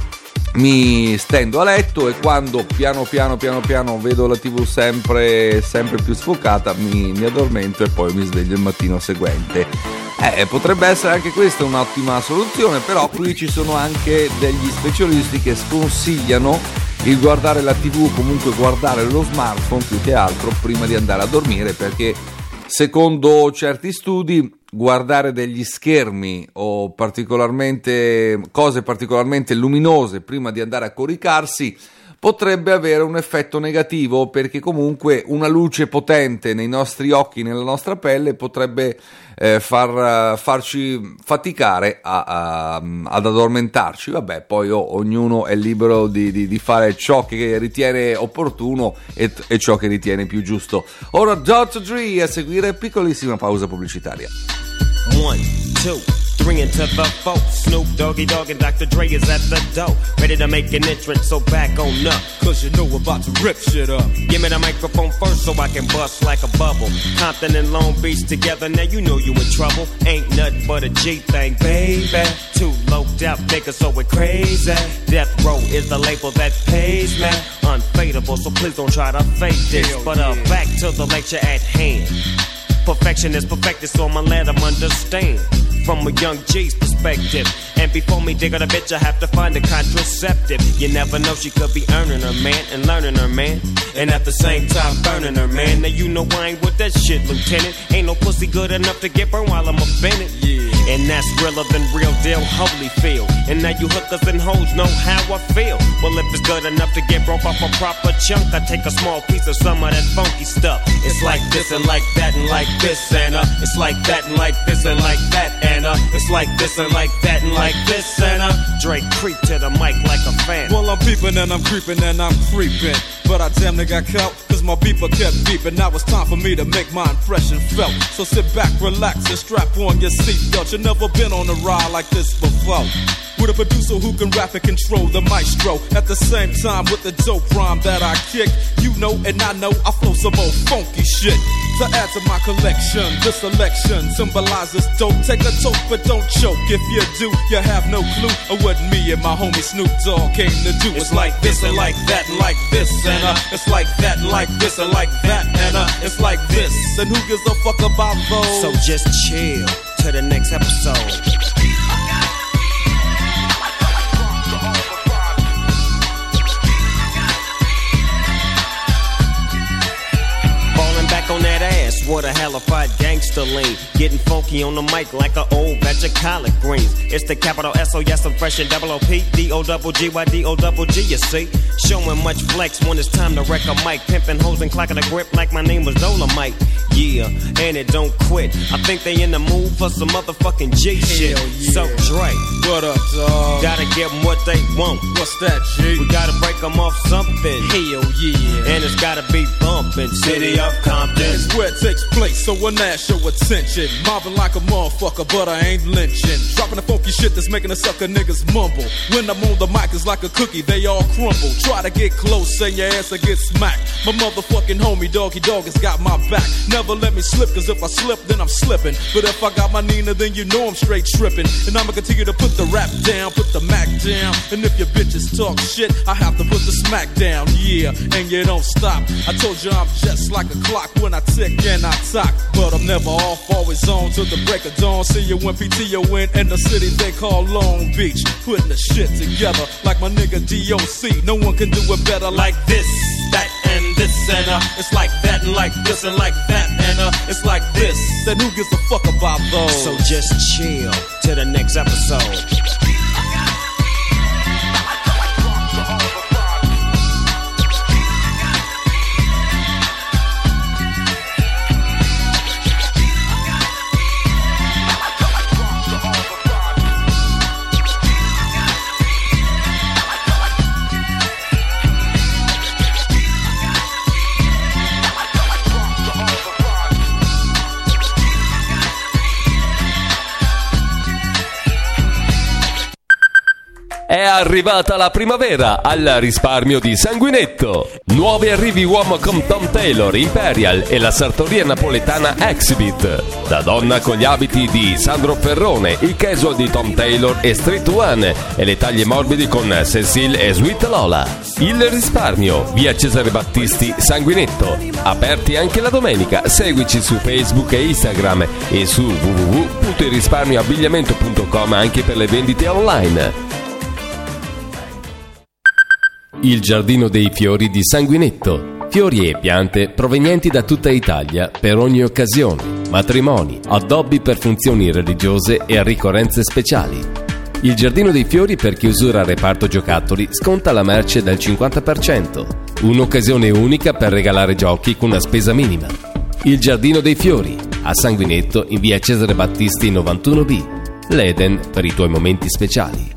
mi stendo a letto e quando piano piano vedo la TV sempre più sfocata, mi addormento e poi mi sveglio il mattino seguente. Potrebbe essere anche questa un'ottima soluzione, però qui ci sono anche degli specialisti che sconsigliano il guardare la TV, comunque guardare lo smartphone più che altro prima di andare a dormire, perché secondo certi studi guardare degli schermi o cose particolarmente luminose prima di andare a coricarsi potrebbe avere un effetto negativo, perché comunque una luce potente nei nostri occhi, nella nostra pelle, potrebbe farci faticare ad addormentarci. Vabbè, poi ognuno è libero di fare ciò che ritiene opportuno e ciò che ritiene più giusto. Ora Dr. Dre a seguire, piccolissima pausa pubblicitaria. 1, 2, 3 into the 4. Snoop Doggy Dogg and Dr. Dre is at the door, ready to make an entrance, so back on up, cause you know we're about to rip shit up. Give me the microphone first so I can bust like a bubble. Compton and Long Beach together, now you know you in trouble. Ain't nothing but a G thing, baby. Too loped out niggas, so we're crazy. Death Row is the label that pays me. Unfadable, so please don't try to fake this. But back to the lecture at hand. Perfection is perfected, so I'ma let them understand from a young G's perspective. And before me dig on a bitch, I have to find a contraceptive. You never know, she could be earning her man and learning her man, and at the same time burning her man. Now you know I ain't with that shit, Lieutenant. Ain't no pussy good enough to get burned while I'm offended. And that's realer than real deal, Holyfield. And now you hookers and hoes know how I feel. Well, if it's good enough to get broke off a proper chunk, I take a small piece of some of that funky stuff. It's like this and like that and like this and it's like that and like this and like that and it's like this and like that and like this and Drake creep to the mic like a fan. Well, I'm peeping and I'm creeping and I'm creeping, but I damn near got caught, cause my beeper kept beeping. Now it's time for me to make my impression felt. So sit back, relax, and strap on your seatbelt. You've never been on a ride like this before, with a producer who can rap and control the maestro. At the same time with the dope rhyme that I kick, you know and I know I flow some old funky shit. To add to my collection, this selection symbolizes dope. Take a toke but don't choke. If you do, you have no clue of what me and my homie Snoop Dogg came to do. It's like this and like that and like this and it's like that and like this and like that and it's like this. And who gives a fuck about those? So just chill to the next episode. On that ass, what a hellified gangster lean. Getting funky on the mic like an old batch of collard greens. It's the capital S-O, yes, I'm fresh and double O-P, D-O-double-G-Y-D-O-double-G, you see. Showing much flex when it's time to wreck a mic. Pimping hoes and clocking a grip like my name was Dolomite. Yeah, and it don't quit. I think they in the mood for some motherfucking G shit. Yeah. So Dre, what up, dog? Gotta give them what they want. What's that, G? We gotta break them off something. Hell yeah. And it's gotta be bumpin'. City of Compton. It's where it takes place, so when I show attention. Mobbing like a motherfucker, but I ain't lynching. Dropping the funky shit that's making the sucker niggas mumble. When I'm on the mic, it's like a cookie, they all crumble. Try to get close, and your ass will get smacked. My motherfucking homie, Doggy Dogg, has got my back. Never let me slip, cause if I slip, then I'm slipping. But if I got my Nina, then you know I'm straight tripping. And I'ma continue to put the rap down, put the Mac down. And if your bitches talk shit, I have to put the smack down. Yeah, and you don't stop. I told you I'm just like a clock when I tick and I talk. But I'm never off, always on till the break of dawn. See you when PTO in the city they call Long Beach. Putting the shit together like my nigga DOC. No one can do it better like this, that, and this, and it's like that, and like this, and like that, and it's like this. Then who gives a fuck about those? So just chill to the next episode. È arrivata la primavera al risparmio di Sanguinetto. Nuovi arrivi uomo con Tom Taylor, Imperial e la sartoria napoletana Exhibit. Da donna con gli abiti di Sandro Ferrone, il casual di Tom Taylor e Street One e le taglie morbidi con Cecil e Sweet Lola. Il risparmio, via Cesare Battisti, Sanguinetto. Aperti anche la domenica. Seguici su Facebook e Instagram e su www.irrisparmioabbigliamento.com anche per le vendite online. Il giardino dei fiori di Sanguinetto. Fiori e piante provenienti da tutta Italia per ogni occasione, matrimoni, addobbi per funzioni religiose e ricorrenze speciali. Il giardino dei fiori per chiusura reparto giocattoli sconta la merce del 50%. Un'occasione unica per regalare giochi con una spesa minima. Il giardino dei fiori a Sanguinetto in via Cesare Battisti 91B. L'Eden per i tuoi momenti speciali.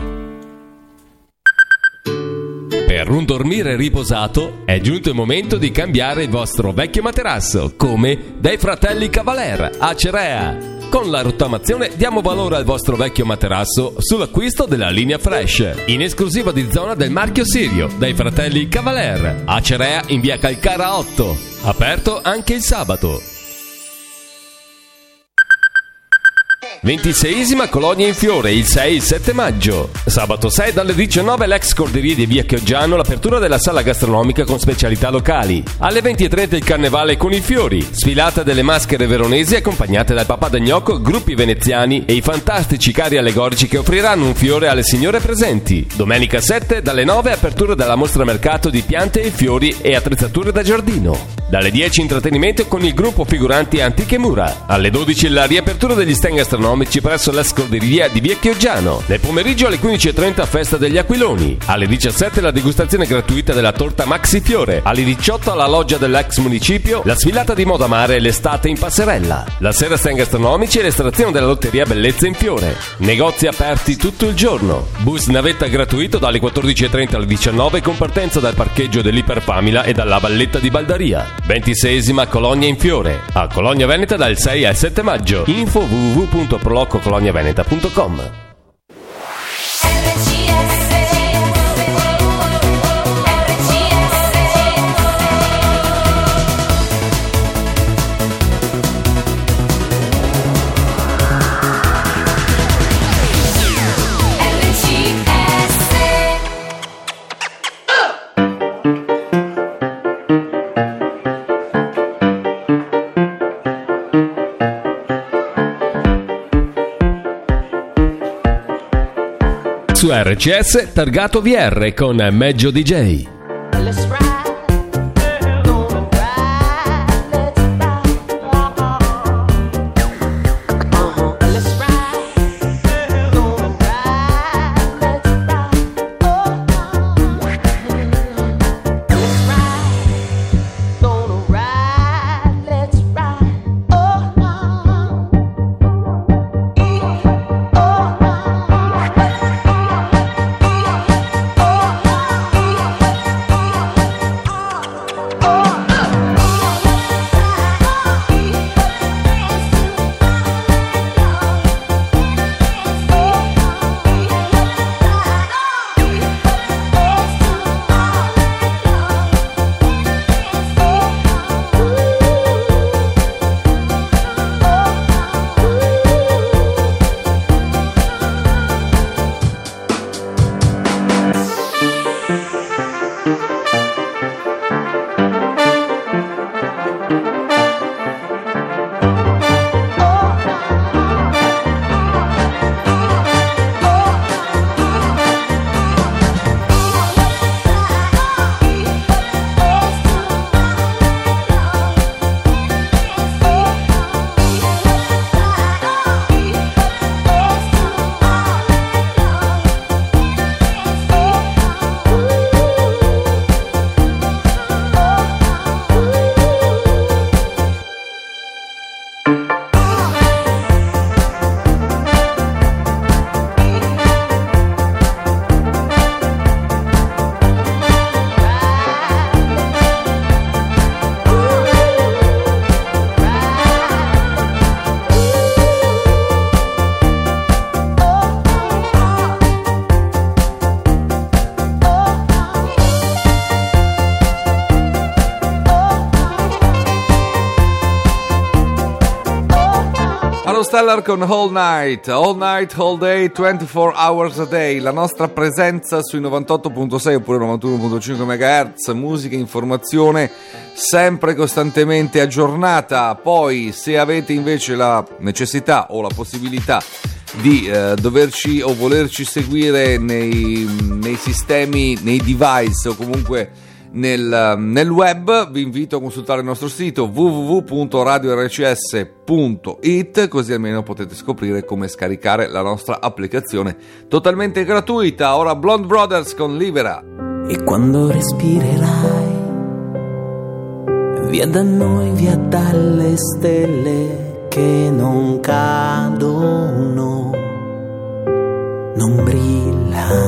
Per un dormire riposato è giunto il momento di cambiare il vostro vecchio materasso, come dai fratelli Cavaler a Cerea. Con la rottamazione diamo valore al vostro vecchio materasso sull'acquisto della linea Fresh, in esclusiva di zona del marchio Sirio, dai fratelli Cavaler, a Cerea in via Calcara 8, aperto anche il sabato. 26esima Colonia in Fiore il 6 e il 7 maggio. Sabato 6 dalle 19 l'ex Corderie di via Chioggiano, l'apertura della sala gastronomica con specialità locali. Alle 20:30 il carnevale con i fiori, sfilata delle maschere veronesi accompagnate dal papà da gnocco, gruppi veneziani e i fantastici carri allegorici che offriranno un fiore alle signore presenti. Domenica 7 dalle 9 apertura della mostra mercato di piante e fiori e attrezzature da giardino. Dalle 10 intrattenimento con il gruppo figuranti Antiche Mura. Alle 12 la riapertura degli stand gastronomici presso la scorderia di via Chioggiano. Nel pomeriggio alle 15:30 festa degli aquiloni. Alle 17 la degustazione gratuita della torta Maxi Fiore. Alle 18 alla loggia dell'ex municipio la sfilata di moda mare e l'estate in passerella. La sera stand gastronomici e l'estrazione della lotteria Bellezza in Fiore. Negozi aperti tutto il giorno. Bus navetta gratuito dalle 14:30 alle 19 con partenza dal parcheggio dell'Iperfamila e dalla Valletta di Baldaria. 26esima Colonia in Fiore, a Colonia Veneta dal 6 al 7 maggio. Info www.prolococoloniaveneta.com. Su RCS targato VR con Meggio DJ. Stellar con All Night, All Day, 24 Hours a Day, la nostra presenza sui 98.6 oppure 91.5 MHz, musica e informazione sempre costantemente aggiornata. Poi se avete invece la necessità o la possibilità di doverci o volerci seguire nei sistemi, nei device o comunque nel web, vi invito a consultare il nostro sito www.radiorcs.it, così almeno potete scoprire come scaricare la nostra applicazione totalmente gratuita. Ora Blonde Brothers con Libera. E quando respirerai via da noi, via dalle stelle che non cadono, non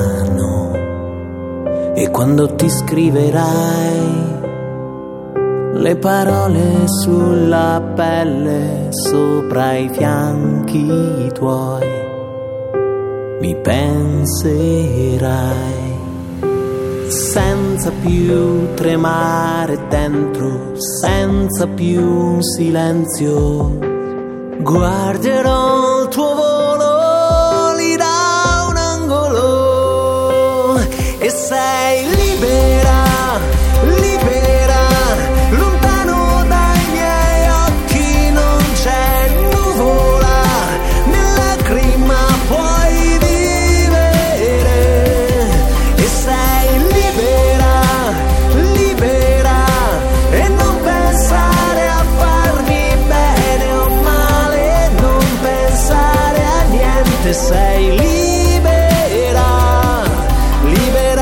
brillano. E quando ti scriverai le parole sulla pelle sopra i fianchi tuoi, mi penserai senza più tremare dentro, senza più silenzio. Guarderò il tuo volo lì da un angolo e sei libera, libera, lontano dai miei occhi non c'è nuvola, né lacrima puoi vivere e sei libera, libera e non pensare a farmi bene o male, non pensare a niente, sei libera, libera.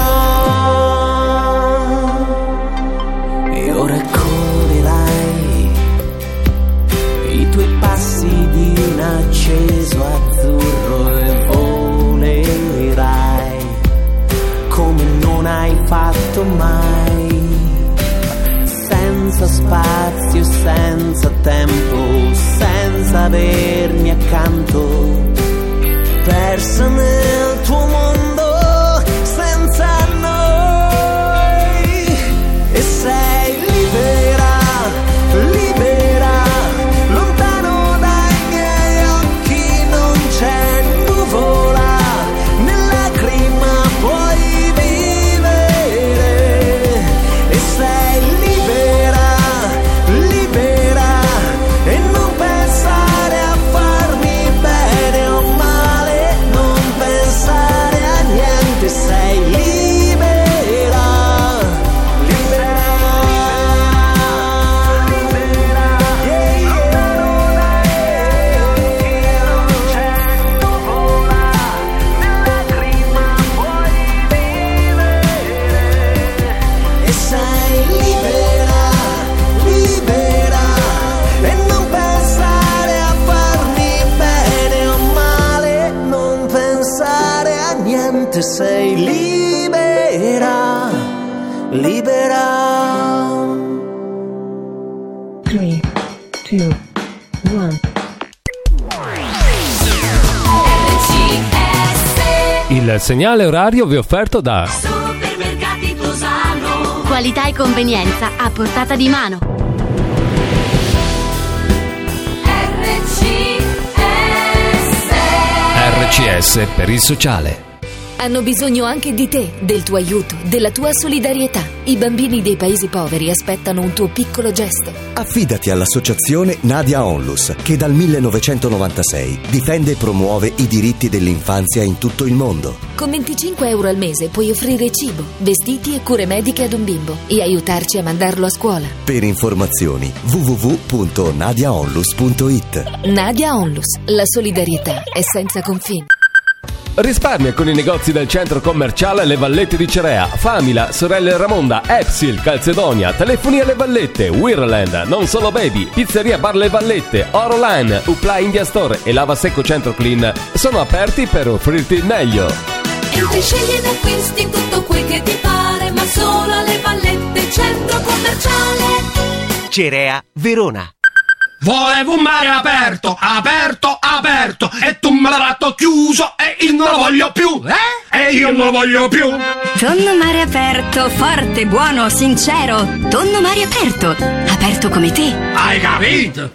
E ora correrai i tuoi passi di un acceso azzurro e volerai come non hai fatto mai, senza spazio, senza tempo, senza avermi accanto, persa nel tuo mondo senza noi. E sei libera, libera, lontano dai miei occhi non c'è nuvola, né lacrima puoi vivere e sei libera, libera e non pensare a farmi bene o male, non pensare a niente, sei libera, libera, libera, yeah, lontano dai miei occhi non c'è nuvola, né lacrima puoi vivere e sei libera, libera e non pensare a farmi bene o male, non pensare a niente, sei libera, libera. 3, 2, 1. Il segnale orario vi è offerto da Supermercati Tosano. Qualità e convenienza a portata di mano. RCS per il sociale. Hanno bisogno anche di te, del tuo aiuto, della tua solidarietà. I bambini dei paesi poveri aspettano un tuo piccolo gesto. Affidati all'associazione Nadia Onlus, che dal 1996 difende e promuove i diritti dell'infanzia in tutto il mondo. Con 25 euro al mese puoi offrire cibo, vestiti e cure mediche ad un bimbo e aiutarci a mandarlo a scuola. Per informazioni www.nadiaonlus.it. Nadia Onlus, la solidarietà è senza confini. Risparmia con i negozi del centro commerciale Le Vallette di Cerea, Famila, Sorelle Ramonda, Epsil, Calzedonia, Telefonia Le Vallette, Wirland, Non Solo Baby, Pizzeria Bar Le Vallette, Oroline, Upla India Store e Lava Secco Centro Clean sono aperti per offrirti il meglio. Entri, scegli ed acquisti tutto quel che ti pare, ma solo alle Vallette centro commerciale Cerea, Verona. Volevo un mare aperto, aperto, aperto, e tu me l'hai dato chiuso e io non lo voglio più, E io non lo voglio più. Tonno mare aperto, forte, buono, sincero. Tonno mare aperto, aperto come te. Hai capito?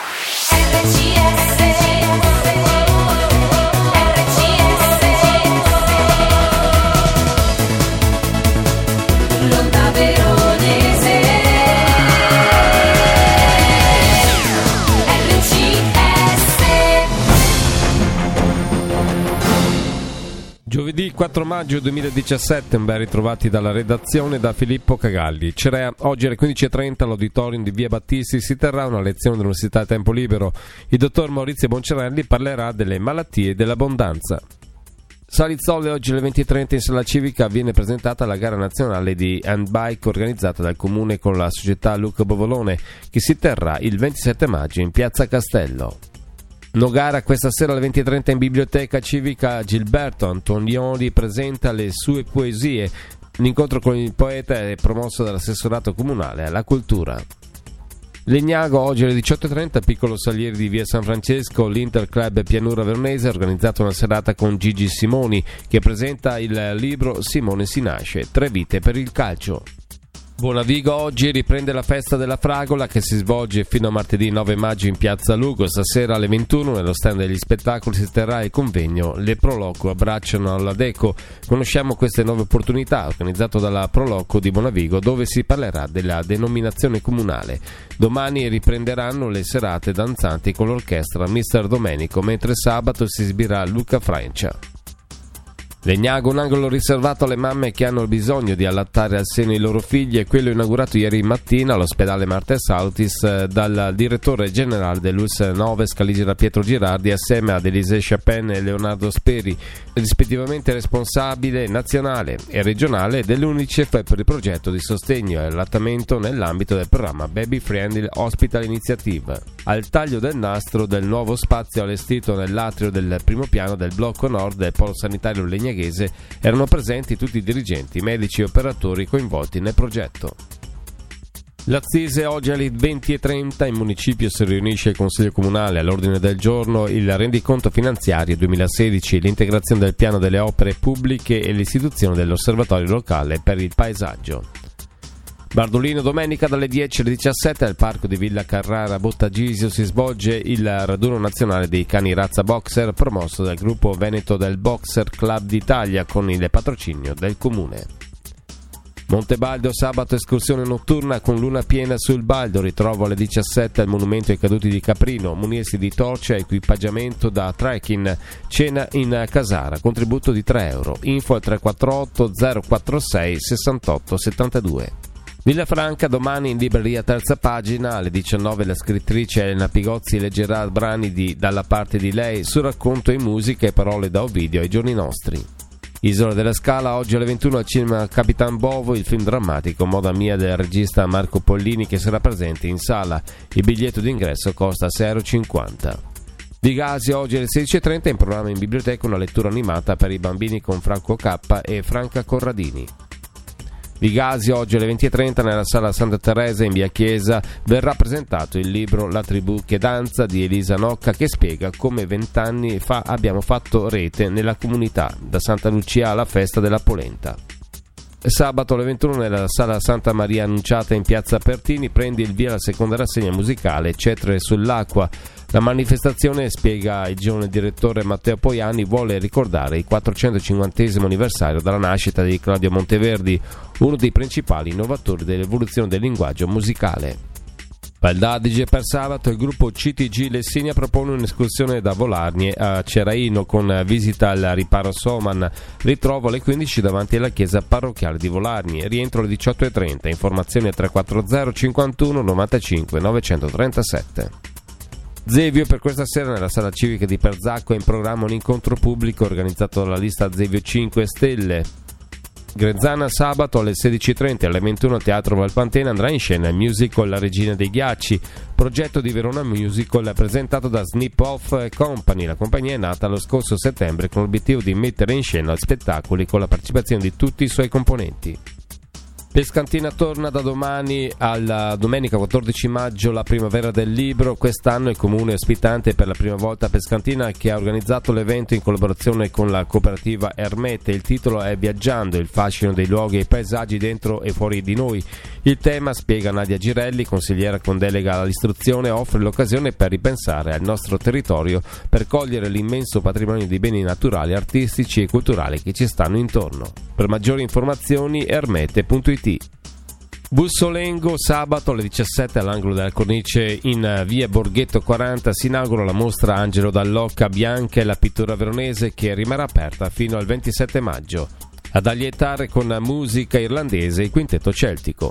L'onda veronese. Giovedì 4 maggio 2017, ben ritrovati dalla redazione da Filippo Cagalli. Cerea, oggi alle 15.30 all'auditorium di Via Battisti si terrà una lezione dell'Università a Tempo Libero. Il dottor Maurizio Boncerelli parlerà delle malattie dell'abbondanza. Salizzole, oggi alle 20.30 in Sala Civica viene presentata la gara nazionale di handbike organizzata dal Comune con la società Luca Bovolone, che si terrà il 27 maggio in Piazza Castello. Nogara, questa sera alle 20.30 in Biblioteca Civica Gilberto Antonioli presenta le sue poesie. L'incontro con il poeta è promosso dall'assessorato comunale alla cultura. Legnago, oggi alle 18.30, Piccolo Salieri di via San Francesco, l'Interclub Pianura Veronese ha organizzato una serata con Gigi Simoni che presenta il libro Simone si nasce, 3 vite per il calcio. Bonavigo oggi riprende la festa della fragola che si svolge fino a martedì 9 maggio in piazza Lugo. Stasera alle 21 nello stand degli spettacoli si terrà il convegno Le Proloco abbracciano alla Deco. Conosciamo queste nuove opportunità, organizzato dalla Proloco di Bonavigo, dove si parlerà della denominazione comunale. Domani riprenderanno le serate danzanti con l'orchestra Mister Domenico, mentre sabato si esibirà Luca Francia. Legnago, un angolo riservato alle mamme che hanno bisogno di allattare al seno i loro figli, è quello inaugurato ieri mattina all'ospedale Marte Sautis dal direttore generale dell'ULS 9 Scaligera Pietro Girardi assieme ad Elise Chapin e Leonardo Speri, rispettivamente responsabile nazionale e regionale dell'UNICEF per il progetto di sostegno e allattamento nell'ambito del programma Baby Friendly Hospital Initiative. Al taglio del nastro del nuovo spazio allestito nell'atrio del primo piano del blocco nord del polo sanitario legnaghese erano presenti tutti i dirigenti, medici e operatori coinvolti nel progetto. L'Assise oggi alle 20.30 in municipio si riunisce il Consiglio Comunale, all'ordine del giorno il rendiconto finanziario 2016, l'integrazione del piano delle opere pubbliche e l'istituzione dell'osservatorio locale per il paesaggio. Bardolino, domenica dalle 10 alle 17 al parco di Villa Carrara Bottagisio si svolge il raduno nazionale dei cani razza boxer promosso dal gruppo veneto del Boxer Club d'Italia con il patrocinio del comune. Montebaldo, sabato escursione notturna con luna piena sul Baldo, ritrovo alle 17 al monumento ai caduti di Caprino, munirsi di torce, equipaggiamento da trekking, cena in casara, contributo di €3, info al 348 046 68 72. Villafranca, domani in libreria terza pagina, alle 19 la scrittrice Elena Pigozzi leggerà brani Dalla parte di lei su racconto e musica e parole da Ovidio ai giorni nostri. Isola della Scala, oggi alle 21 al cinema Capitan Bovo, il film drammatico Moda Mia del regista Marco Pollini che sarà presente in sala. Il biglietto d'ingresso costa €6,50. Vigasi, oggi alle 16.30 in programma in biblioteca una lettura animata per i bambini con Franco K e Franca Corradini. Vigasi, oggi alle 20.30 nella sala Santa Teresa in via Chiesa verrà presentato il libro La tribù che danza di Elisa Nocca che spiega come 20 anni fa abbiamo fatto rete nella comunità, da Santa Lucia alla festa della polenta. Sabato alle 21 nella sala Santa Maria Annunciata in piazza Pertini prende il via la seconda rassegna musicale Cetre sull'acqua. La manifestazione, spiega il giovane direttore Matteo Poiani, vuole ricordare il 450° anniversario dalla nascita di Claudio Monteverdi, uno dei principali innovatori dell'evoluzione del linguaggio musicale. Val d'Adige, per sabato il gruppo CTG Lessinia propone un'escursione da Volarnie a Ceraino con visita al riparo Soman, ritrovo alle 15 davanti alla chiesa parrocchiale di Volarnie, rientro alle 18.30, informazioni al 340 51 95 937. Zevio, per questa sera nella sala civica di Perzacco è in programma un incontro pubblico organizzato dalla lista Zevio 5 Stelle. Grenzana, sabato alle 16.30 alle 21 al Teatro Valpantena andrà in scena il musical La Regina dei Ghiacci, progetto di Verona Musical presentato da Snip Off Company. La compagnia è nata lo scorso settembre con l'obiettivo di mettere in scena spettacoli con la partecipazione di tutti i suoi componenti. Pescantina torna da domani alla domenica 14 maggio la Primavera del Libro. Quest'anno il comune ospitante per la prima volta Pescantina che ha organizzato l'evento in collaborazione con la cooperativa Ermete. Il titolo è Viaggiando, il fascino dei luoghi e i paesaggi dentro e fuori di noi. Il tema, spiega Nadia Girelli, consigliera con delega all'istruzione, offre l'occasione per ripensare al nostro territorio per cogliere l'immenso patrimonio di beni naturali, artistici e culturali che ci stanno intorno. Per maggiori informazioni ermete.it. Bussolengo, sabato alle 17 all'angolo della cornice in via Borghetto 40 si inaugura la mostra Angelo Dall'Occa Bianca e la pittura veronese che rimarrà aperta fino al 27 maggio. Ad allietare con musica irlandese il quintetto celtico.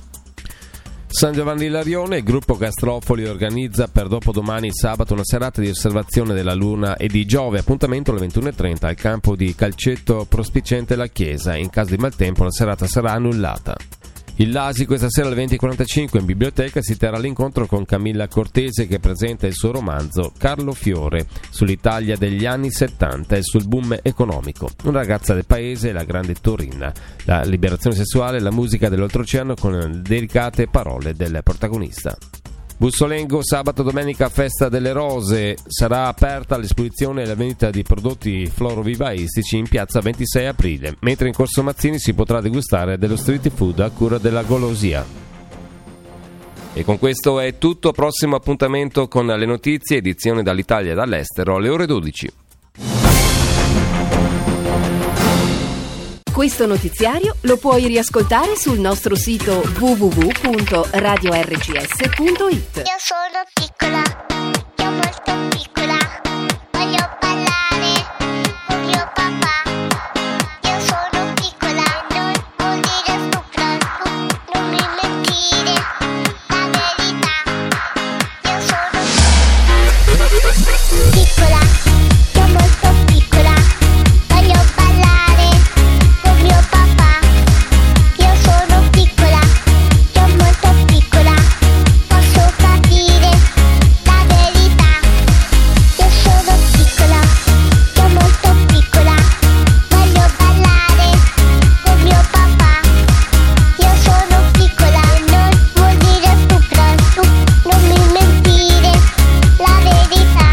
San Giovanni Larione, il gruppo Gastrofoli organizza per dopodomani sabato una serata di osservazione della Luna e di Giove, appuntamento alle 21.30 al campo di calcetto prospiciente la chiesa. In caso di maltempo la serata sarà annullata. Il Lasi questa sera alle 20.45 in biblioteca si terrà l'incontro con Camilla Cortese che presenta il suo romanzo Carlo Fiore sull'Italia degli anni 70 e sul boom economico. Una ragazza del paese e la grande Torinna, la liberazione sessuale e la musica dell'oltreoceano con delicate parole del protagonista. Bussolengo, sabato e domenica festa delle rose, sarà aperta l'esposizione e la vendita di prodotti florovivaistici in piazza 26 aprile, mentre in Corso Mazzini si potrà degustare dello street food a cura della Golosia. E con questo è tutto, prossimo appuntamento con le notizie, edizione dall'Italia e dall'estero alle ore 12. Questo notiziario lo puoi riascoltare sul nostro sito www.radiorcs.it. Io sono piccola, io molto piccola, voglio ballare con mio papà. Io sono piccola, non vuol dire stupra, non mi mentire, la verità. Io sono piccola, io molto piccola, voglio ballare con mio papà. Io sono piccola, io molto piccola, posso capire la verità. Io sono piccola, io molto piccola, voglio ballare con mio papà. Io sono piccola, non vuol dire stupra, non mi mentire, la verità.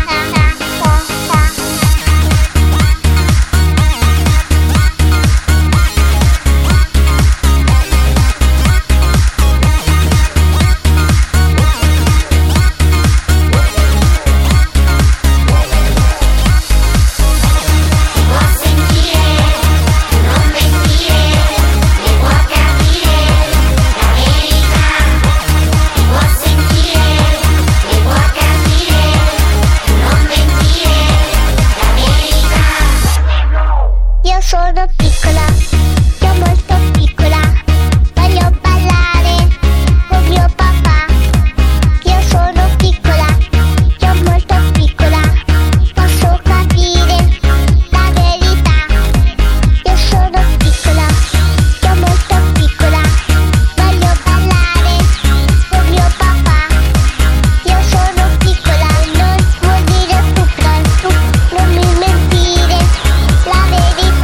Io sono piccola, io molto piccola, voglio ballare con mio papà. Io sono piccola, io molto piccola, posso capire la verità. Io sono piccola, io molto piccola, voglio ballare con mio papà. Io sono piccola, non vuol dire stupra, non mi mentire, la verità.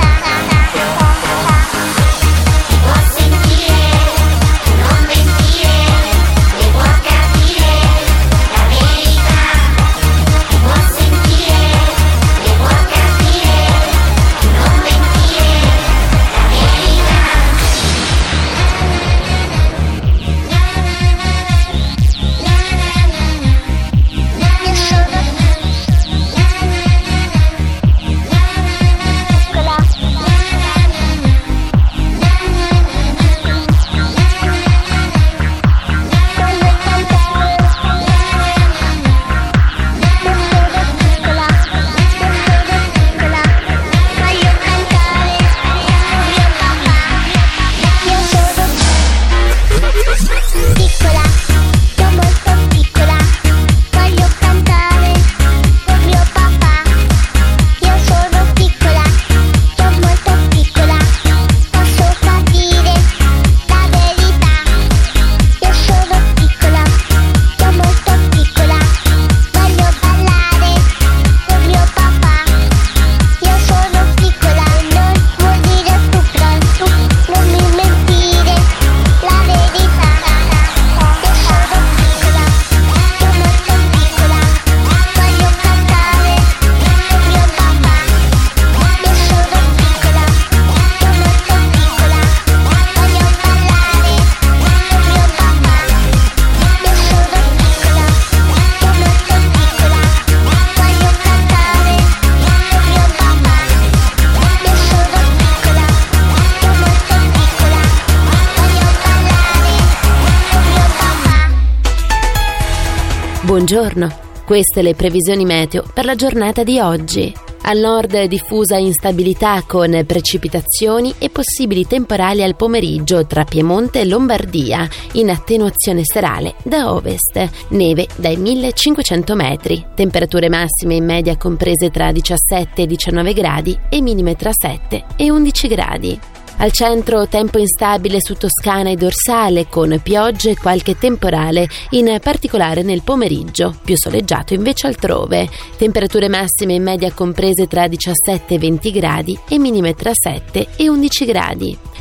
Buongiorno, queste le previsioni meteo per la giornata di oggi. Al nord diffusa instabilità con precipitazioni e possibili temporali al pomeriggio tra Piemonte e Lombardia, in attenuazione serale da ovest, neve dai 1500 metri, temperature massime in media comprese tra 17 e 19 gradi e minime tra 7 e 11 gradi. Al centro tempo instabile su Toscana e dorsale con piogge e qualche temporale, in particolare nel pomeriggio, più soleggiato invece altrove. Temperature massime in media comprese tra 17 e 20 gradi e minime tra 7 e 11 gradi.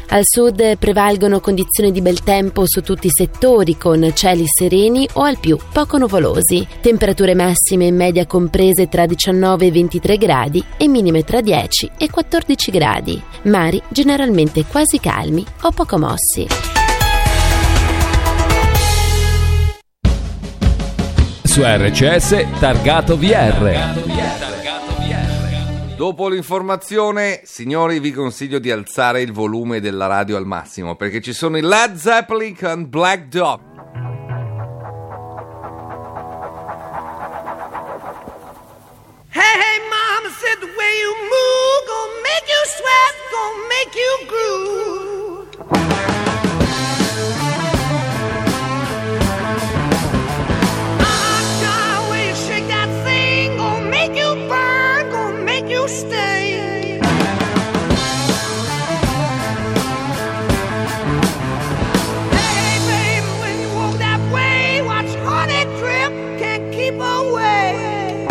Al sud prevalgono condizioni di bel tempo su tutti i settori, con cieli sereni o al più poco nuvolosi. Temperature massime in media comprese tra 19 e 23 gradi e minime tra 10 e 14 gradi. Mari generalmente quasi calmi o poco mossi. Su RCS Targato VR. Dopo l'informazione, signori, vi consiglio di alzare il volume della radio al massimo, perché ci sono i Led Zeppelin con Black Dog. Hey, mama said the way you move gonna make you sweat, gonna make you groove. God, when you shake that thing, gonna make you burn, gonna make you stay. Hey, baby, when you walk that way, watch honey drip, can't keep away.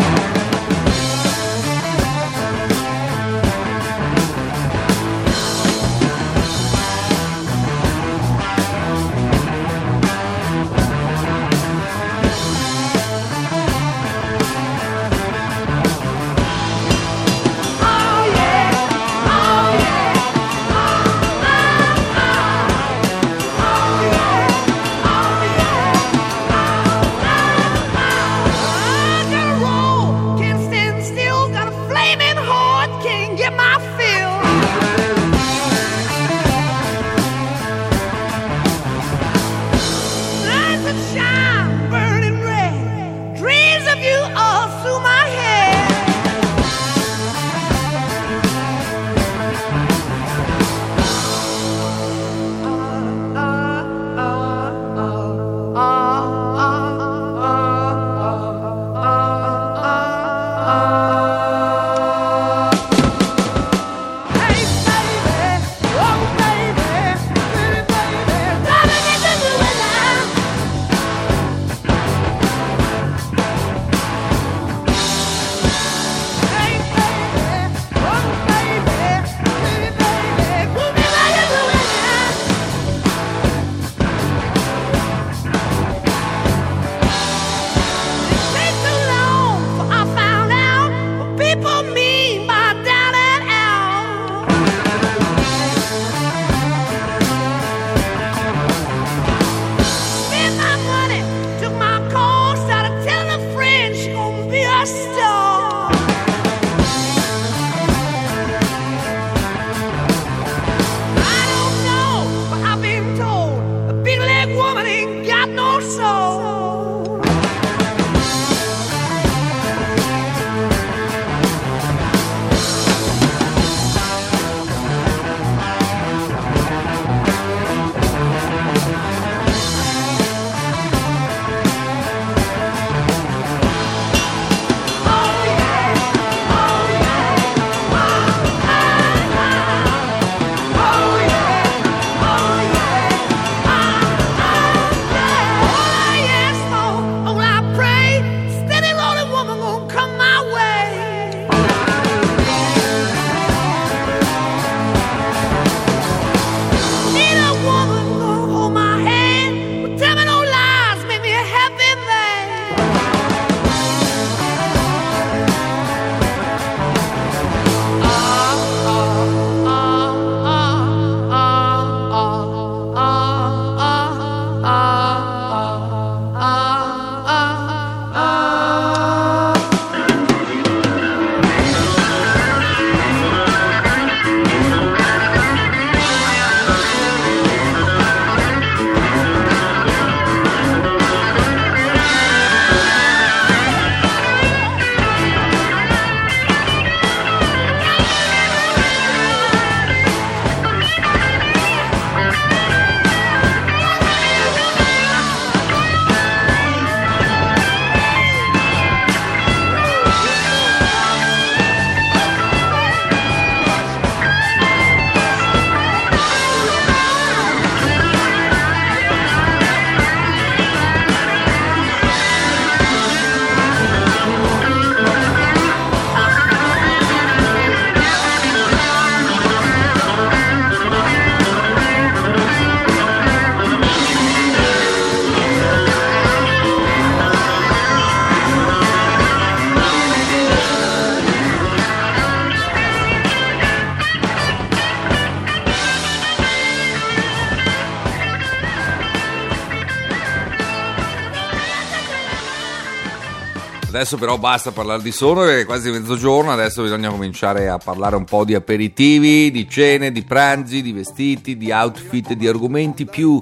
Adesso però basta parlare di sonno perché è quasi mezzogiorno, adesso bisogna cominciare a parlare un po' di aperitivi, di cene, di pranzi, di vestiti, di outfit, di argomenti più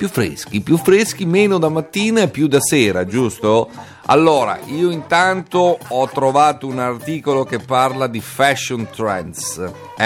freschi, meno da mattina e più da sera, giusto? Allora, io intanto ho trovato un articolo che parla di fashion trends,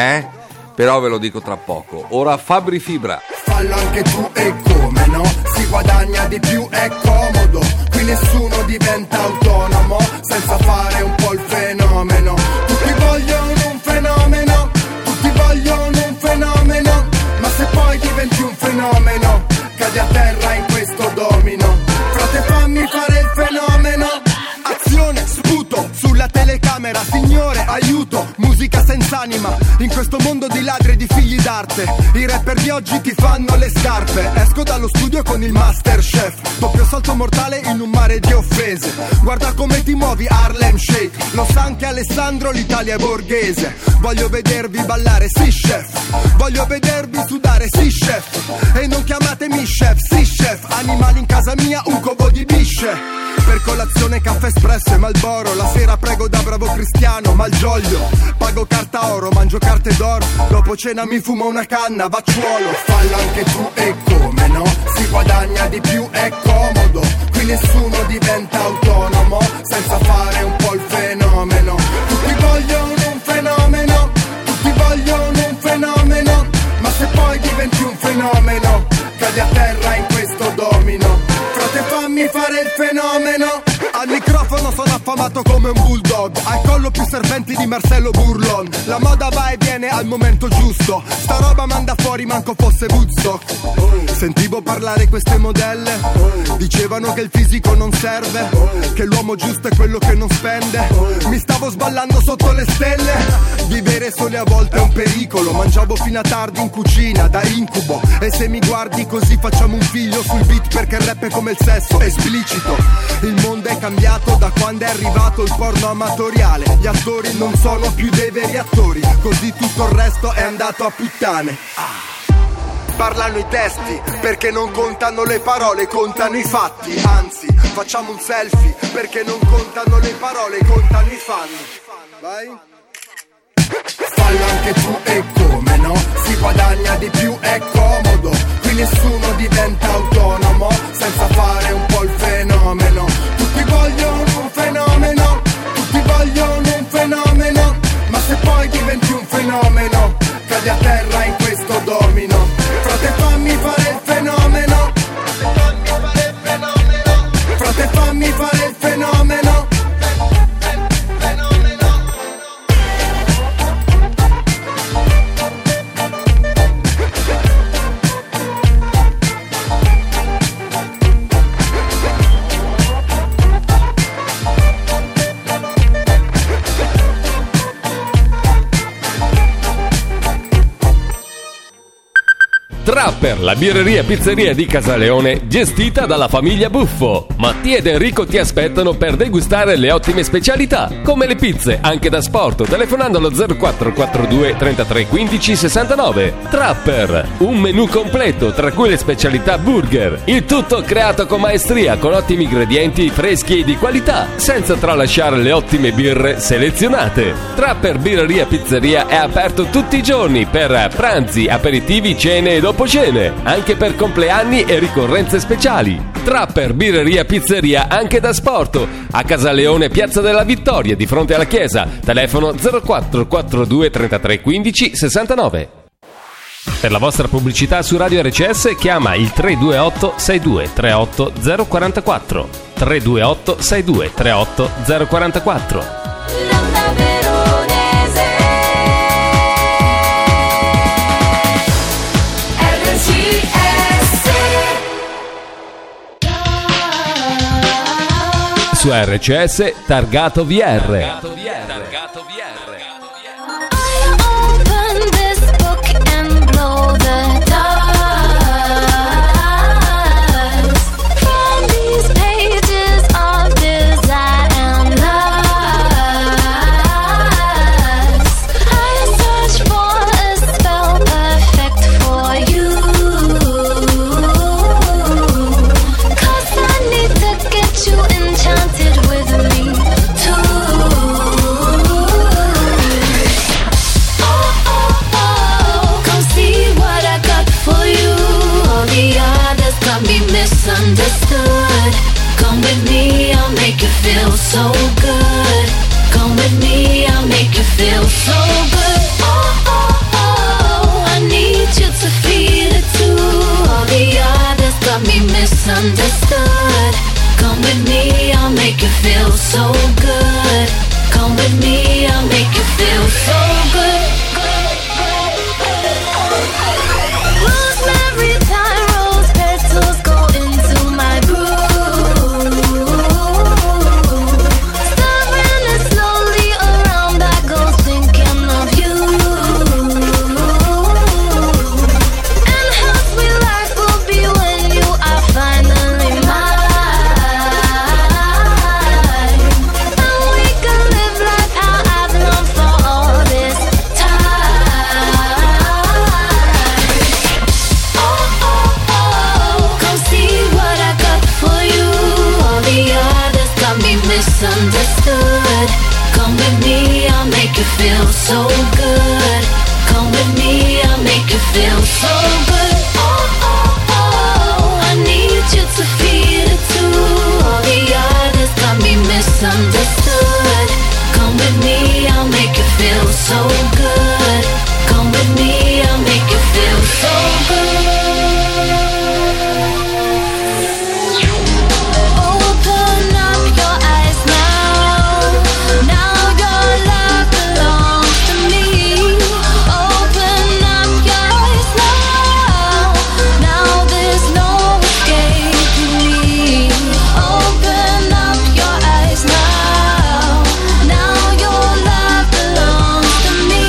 però ve lo dico tra poco. Ora Fabri Fibra. Fallo anche tu e come no? Si guadagna di più, è comodo. Qui nessuno diventa autonomo senza fare un po' il fenomeno. Tutti vogliono un fenomeno, tutti vogliono un fenomeno. Ma se poi diventi un fenomeno, cadi a terra in questo domino. Frate, fammi fare il fenomeno. Azione, sputo sulla telecamera. Signore, aiuto, musica senza anima. In questo mondo di ladri e di figli d'arte, i rapper di oggi ti fanno le scarpe. Esco dallo studio con il Masterchef, doppio salto mortale in un mare di offese. Guarda come ti muovi, Harlem Shake. Lo sa anche Alessandro, l'Italia è borghese. Voglio vedervi ballare, sì chef. Voglio vedervi sudare, sì chef. E non chiamatemi chef, sì chef. Animali in casa mia, un covo di bisce. Per colazione caffè espresso e Marlboro. La sera prego da bravo cristiano, Malgioglio. Pago carta oro, mangio carte d'oro. Dopo cena mi fumo una canna, vacciuolo. Fallo anche tu e come no? Si guadagna di più, è comodo. Qui nessuno diventa autonomo senza fare un po' il fenomeno. Tutti vogliono un fenomeno, tutti vogliono un fenomeno. Ma se poi diventi un fenomeno, cadi a terra in questo domino. Frate, fammi fare il fenomeno. Al microfono sono affamato come un bulldog, al collo più serpenti di Marcello Burlon. La moda va e viene al momento giusto, sta roba manda fuori manco fosse Woodstock. Sentivo parlare queste modelle, dicevano che il fisico non serve, che l'uomo giusto è quello che non spende. Mi stavo sballando sotto le stelle. Vivere soli a volte è un pericolo. Mangiavo fino a tardi in cucina da incubo. E se mi guardi così facciamo un figlio sul beat, perché il rap è come il sesso, è esplicito. Il mondo è cambiato da quando è arrivato il porno amatoriale. Gli attori non sono più dei veri attori, così tutto il resto è andato a puttane. Parlano i testi, perché non contano le parole, contano i fatti. Anzi, facciamo un selfie, perché non contano le parole, contano i fan. Vai. Fallo anche tu e come no? Si guadagna di più, è comodo. Qui nessuno diventa autonomo senza fare un po' il fenomeno. Tutti vogliono un fenomeno, tutti vogliono un fenomeno. Ma se poi diventi un fenomeno, cadi a terra in questo domino. Frate, fammi fare il fenomeno. Frate, fammi fare il fenomeno. Trapper, la birreria pizzeria di Casaleone, gestita dalla famiglia Buffo. Mattia ed Enrico ti aspettano per degustare le ottime specialità, come le pizze, anche da sport, telefonando allo 0442 33 15 69. Trapper, un menù completo, tra cui le specialità burger. Il tutto creato con maestria, con ottimi ingredienti freschi e di qualità, senza tralasciare le ottime birre selezionate. Trapper Birreria Pizzeria è aperto tutti i giorni per pranzi, aperitivi, cene e dopo cene, anche per compleanni e ricorrenze speciali. Trapper Birreria Pizzeria anche da sport, a Casaleone, Piazza della Vittoria, di fronte alla chiesa. Telefono 0442 33 15 69. Per la vostra pubblicità su Radio RCS chiama il 328 62 38 044. 328 62 38 044. Su RCS Targato VR. Enchanted with me. misunderstood. Come with me, I'll make you feel so good. Come with me, I'll make you feel so good. Oh, oh, oh, I need you to feel it too. All the others got me misunderstood. Come with me, I'll make you feel so good. Come with me, I'll make you feel so good. Rosemary time, rose petals go into my groove. Stirring it slowly around, I go thinking of you. And how sweet life will be when you are finally mine. And we can live like how I've known for all this time. Oh, oh, oh, come see what I got for you. All the others got me misunderstood. Come with me, I'll make you feel so good. Come with me, I'll make you feel so good. Oh, oh, oh, I need you to feel it too. All the others got me misunderstood. Come with me, I'll make you feel so good. Come with me, I'll make you feel so good. Open up your eyes now. Now your love belongs to me. Open up your eyes now. Now there's no escaping me. Open up your eyes now. Now your love belongs to me.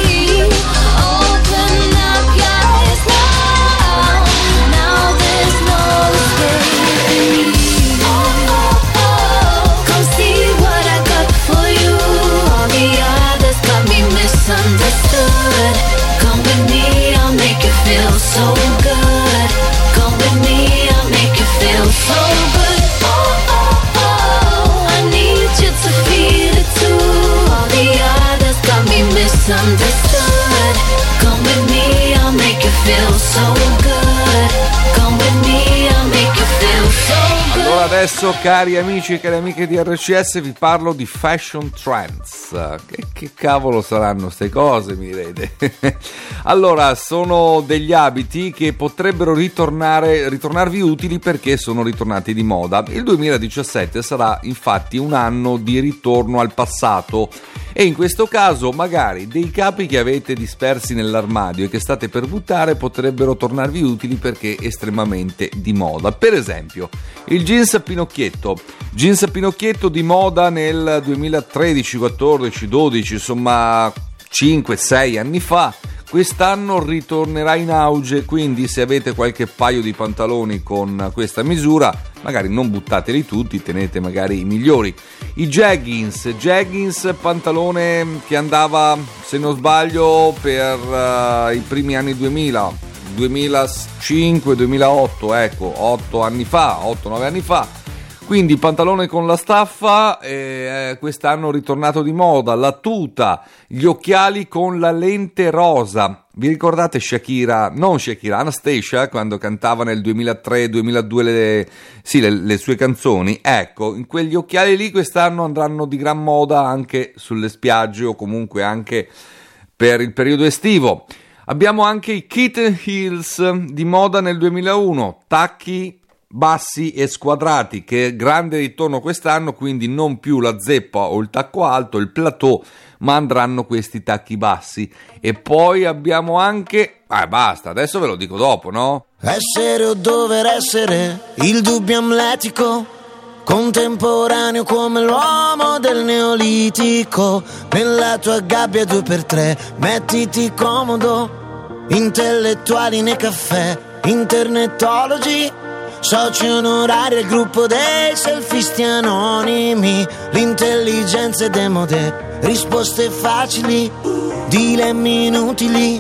Open up your eyes now. Now there's no escaping me. Oh, oh, oh, come see what I got for you. All the others got me misunderstood. Come with me, I'll make you feel so good. Come with me, I'll make you feel so good. Oh, oh, oh, I need you to feel it too. All the others got me misunderstood. Come with me, I'll make you feel so good. Come with me, I'll make you feel so good. Allora adesso, cari amici e cari amiche di RCS, vi parlo di fashion trends. Che cavolo saranno ste cose, mi direte? Allora, sono degli abiti che potrebbero ritornarvi utili perché sono ritornati di moda. Il 2017 sarà infatti un anno di ritorno al passato e in questo caso magari dei capi che avete dispersi nell'armadio e che state per buttare potrebbero tornarvi utili perché estremamente di moda. Per esempio, il jeans a pinocchietto di moda nel 2013, 14, 12, insomma 5-6 anni fa. Quest'anno ritornerà in auge, quindi se avete qualche paio di pantaloni con questa misura, magari non buttateli tutti, tenete magari i migliori. I jeggings, pantalone che andava, se non sbaglio, per i primi anni 2000, 2005, 2008, ecco, 8-9 anni fa. Quindi pantalone con la staffa, quest'anno ritornato di moda, la tuta, gli occhiali con la lente rosa. Vi ricordate Anastasia, quando cantava nel 2003-2002 le sue canzoni? Ecco, in quegli occhiali lì quest'anno andranno di gran moda anche sulle spiagge o comunque anche per il periodo estivo. Abbiamo anche i kitten heels di moda nel 2001, tacchi bassi e squadrati, che è grande ritorno quest'anno, quindi non più la zeppa o il tacco alto, il plateau, ma andranno questi tacchi bassi. E poi abbiamo anche... basta, adesso ve lo dico dopo, no? Essere o dover essere, il dubbio amletico, contemporaneo come l'uomo del Neolitico. Nella tua gabbia 2x3, mettiti comodo, intellettuali nei caffè, internetologi, soci onorari al gruppo dei selfisti anonimi. L'intelligenza è demode, risposte facili, dilemmi inutili.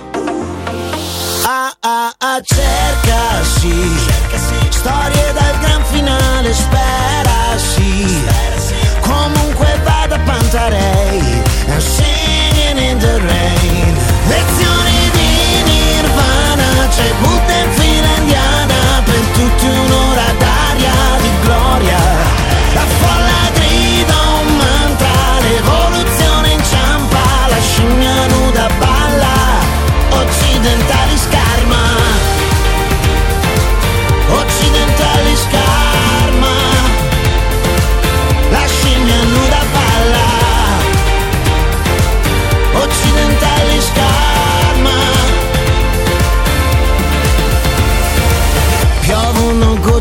Cercasi, storie dal gran finale, sperasi. Comunque vada Pantarei, and singing in the rain. Lezioni di Nirvana, c'è Buddha in fila indiana, per tutti un'ora d'aria.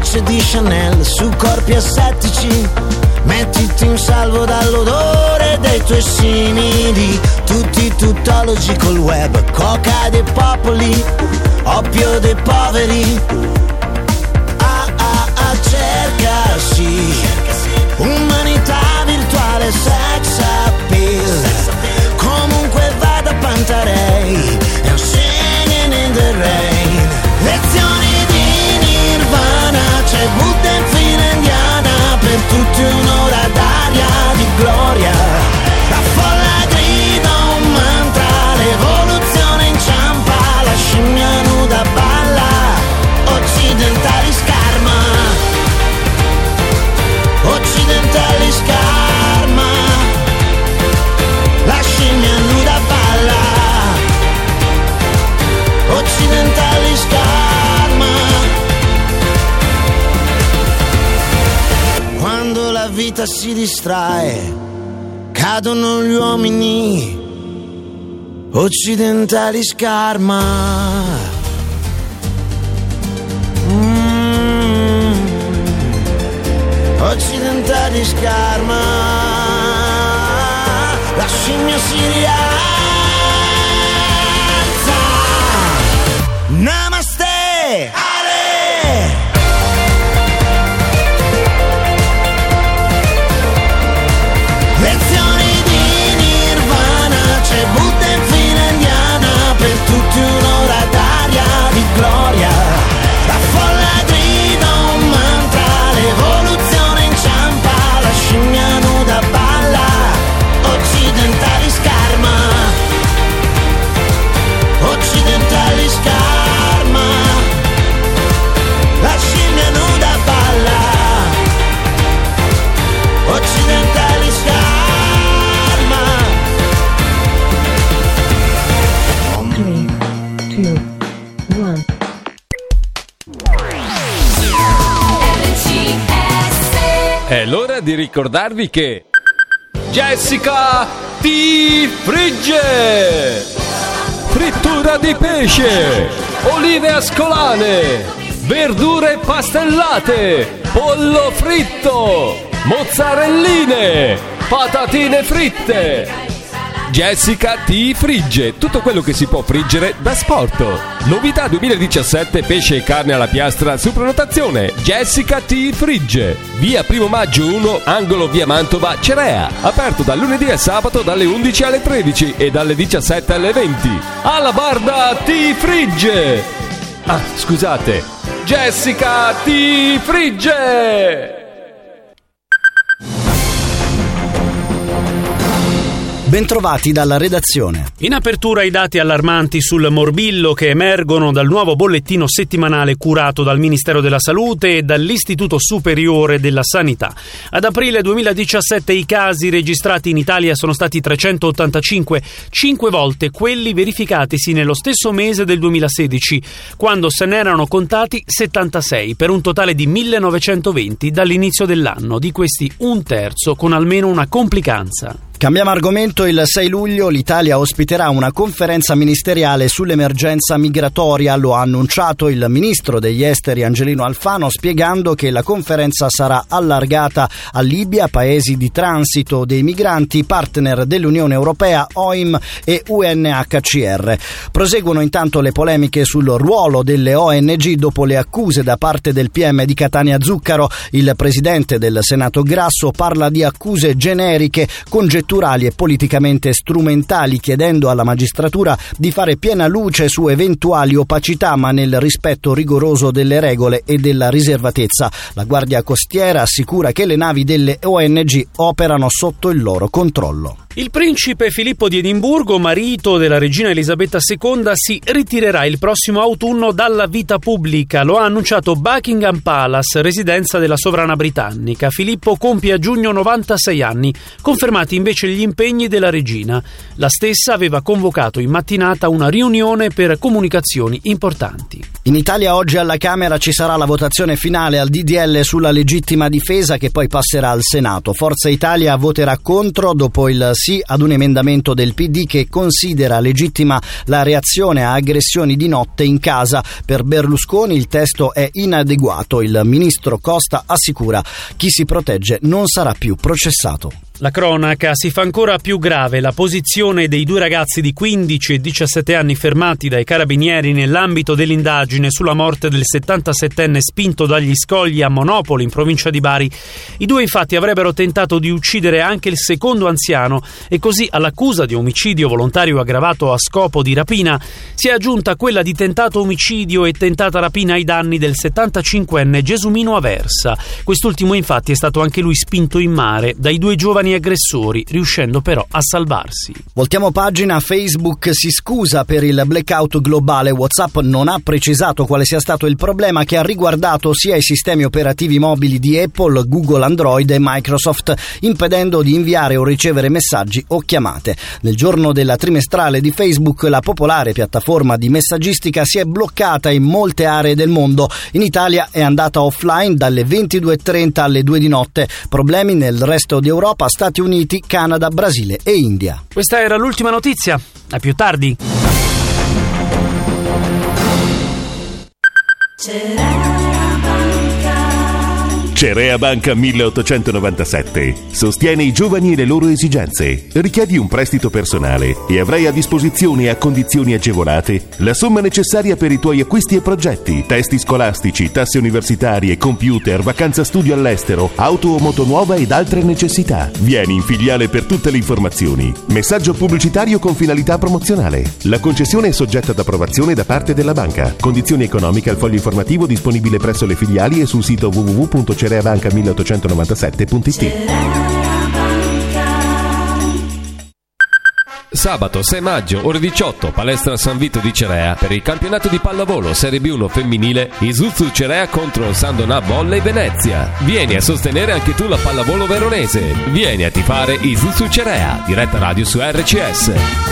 gocce di Chanel su corpi assettici. Mettiti in salvo dall'odore dei tuoi simili. Tutti tuttologi col web, coca dei popoli, oppio dei poveri. Cercasi umanità virtuale, sex appeal. Comunque vada Pantarei, I'm singing in the rain. Lezioni di Nirvana, c'è Buddha in fila indiana, per tutti un'ora d'aria di gloria. La folla grida un mantra, l'evoluzione inciampa, la scimmia nuda balla, occidentali scarma, occidentali scarma, la scimmia nuda balla, occidentali scarma. Quando la vita si distrae, cadono gli uomini, occidentali scarma. Occidentali scarma, la scimmia si rialza. Namaste, Ale. Lezioni di Nirvana, c'è Buddha in fila indiana, per tutti un'ora d'aria di gloria. La folla grida un mantra, l'evoluzione inciampa, la scimmia nuda balla, occidentali scarma, occidentali scarma, la scimmia nuda balla, occidentali scarma. 3, 2, 1. È l'ora di ricordarvi che Jessica ti frigge! Frittura di pesce, olive ascolane, verdure pastellate, pollo fritto, mozzarelline, patatine fritte. Jessica ti frigge, tutto quello che si può friggere da sport. Novità 2017, pesce e carne alla piastra su prenotazione. Jessica ti frigge. Via 1 maggio 1, angolo via Mantova, Cerea. Aperto dal lunedì al sabato dalle 11 alle 13 e dalle 17 alle 20. Alla Barda ti frigge. Ah, scusate. Jessica ti frigge. Bentrovati dalla redazione. In apertura i dati allarmanti sul morbillo che emergono dal nuovo bollettino settimanale curato dal Ministero della Salute e dall'Istituto Superiore della Sanità. Ad aprile 2017 i casi registrati in Italia sono stati 385, 5 volte quelli verificatisi nello stesso mese del 2016, quando se n'erano contati 76, per un totale di 1920 dall'inizio dell'anno, di questi un terzo con almeno una complicanza. Cambiamo argomento. Il 6 luglio l'Italia ospiterà una conferenza ministeriale sull'emergenza migratoria. Lo ha annunciato il ministro degli esteri Angelino Alfano, spiegando che la conferenza sarà allargata a Libia, paesi di transito dei migranti, partner dell'Unione Europea, OIM e UNHCR. Proseguono intanto le polemiche sul ruolo delle ONG dopo le accuse da parte del PM di Catania Zuccaro. Il presidente del Senato Grasso parla di accuse generiche, congetturali e politicamente strumentali, chiedendo alla magistratura di fare piena luce su eventuali opacità, ma nel rispetto rigoroso delle regole e della riservatezza. La Guardia Costiera assicura che le navi delle ONG operano sotto il loro controllo. Il principe Filippo di Edimburgo, marito della regina Elisabetta II, si ritirerà il prossimo autunno dalla vita pubblica. Lo ha annunciato Buckingham Palace, residenza della sovrana britannica. Filippo compie a giugno 96 anni, confermati invece gli impegni della regina. La stessa aveva convocato in mattinata una riunione per comunicazioni importanti. In Italia oggi alla Camera ci sarà la votazione finale al DDL sulla legittima difesa, che poi passerà al Senato. Forza Italia voterà contro dopo il sì ad un emendamento del PD che considera legittima la reazione a aggressioni di notte in casa. Per Berlusconi il testo è inadeguato. Il ministro Costa assicura: chi si protegge non sarà più processato. La cronaca si fa ancora più grave. La posizione dei due ragazzi di 15 e 17 anni fermati dai carabinieri nell'ambito dell'indagine sulla morte del 77enne spinto dagli scogli a Monopoli in provincia di Bari. I due infatti avrebbero tentato di uccidere anche il secondo anziano e così all'accusa di omicidio volontario aggravato a scopo di rapina si è aggiunta quella di tentato omicidio e tentata rapina ai danni del 75enne Gesumino Aversa. Quest'ultimo infatti è stato anche lui spinto in mare dai due giovani aggressori, riuscendo però a salvarsi. Voltiamo pagina. Facebook si scusa per il blackout globale. WhatsApp non ha precisato quale sia stato il problema, che ha riguardato sia i sistemi operativi mobili di Apple, Google Android e Microsoft, impedendo di inviare o ricevere messaggi o chiamate. Nel giorno della trimestrale di Facebook, la popolare piattaforma di messaggistica si è bloccata in molte aree del mondo. In Italia è andata offline dalle 22:30 alle 2 di notte. Problemi nel resto di Europa, Stati Uniti, Canada, Brasile e India. Questa era l'ultima notizia. A più tardi. Cerea Banca 1897 sostiene i giovani e le loro esigenze. Richiedi un prestito personale e avrai a disposizione a condizioni agevolate la somma necessaria per i tuoi acquisti e progetti, testi scolastici, tasse universitarie, computer, vacanza studio all'estero, auto o moto nuova ed altre necessità. Vieni in filiale per tutte le informazioni. Messaggio pubblicitario con finalità promozionale. La concessione è soggetta ad approvazione da parte della banca. Condizioni economiche al foglio informativo disponibile presso le filiali e sul sito www.cereabanca1897.it. Sabato 6 maggio, ore 18, palestra San Vito di Cerea per il campionato di pallavolo Serie B1 femminile Isuzu Cerea contro Sandonà Volley Venezia. Vieni a sostenere anche tu la pallavolo veronese. Vieni a tifare Isuzu Cerea, diretta radio su RCS.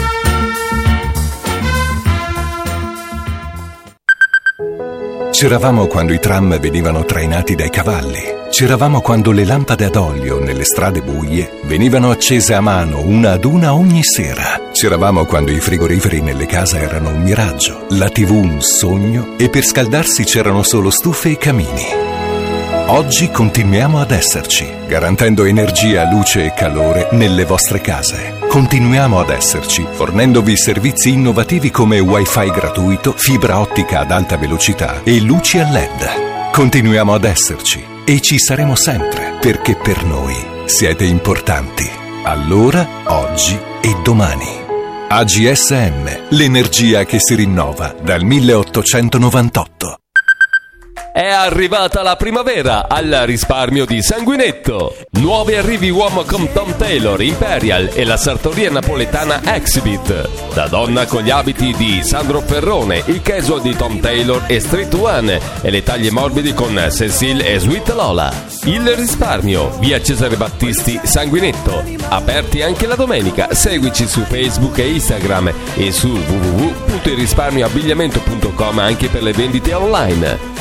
C'eravamo quando i tram venivano trainati dai cavalli. C'eravamo quando le lampade ad olio nelle strade buie venivano accese a mano una ad una ogni sera. C'eravamo quando i frigoriferi nelle case erano un miraggio, la TV un sogno e per scaldarsi c'erano solo stufe e camini. Oggi continuiamo ad esserci, garantendo energia, luce e calore nelle vostre case. Continuiamo ad esserci, fornendovi servizi innovativi come Wi-Fi gratuito, fibra ottica ad alta velocità e luci a LED. Continuiamo ad esserci e ci saremo sempre, perché per noi siete importanti. Allora, oggi e domani. AGSM, l'energia che si rinnova dal 1898. È arrivata la primavera al risparmio di Sanguinetto. Nuovi arrivi uomo con Tom Taylor, Imperial e la sartoria napoletana Exhibit. Da donna con gli abiti di Sandro Ferrone, il casual di Tom Taylor e Street One e le taglie morbidi con Cecil e Sweet Lola. Il risparmio, via Cesare Battisti, Sanguinetto. Aperti anche la domenica. Seguici su Facebook e Instagram e su www.irrisparmioabbigliamento.com anche per le vendite online.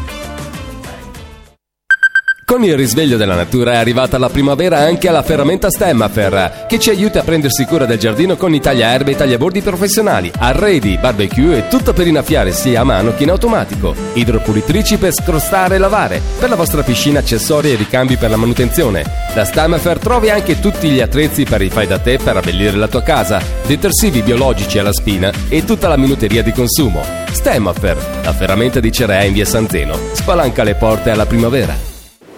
Con il risveglio della natura è arrivata la primavera anche alla ferramenta Stemmafer, che ci aiuta a prendersi cura del giardino con i tagliaerbe e tagliabordi professionali, arredi, barbecue e tutto per innaffiare sia a mano che in automatico, idropulitrici per scrostare e lavare, per la vostra piscina accessori e ricambi per la manutenzione. Da Stemmafer trovi anche tutti gli attrezzi per i fai da te per abbellire la tua casa, detersivi biologici alla spina e tutta la minuteria di consumo. Stemmafer, la ferramenta di Cerea in via San Zeno, spalanca le porte alla primavera.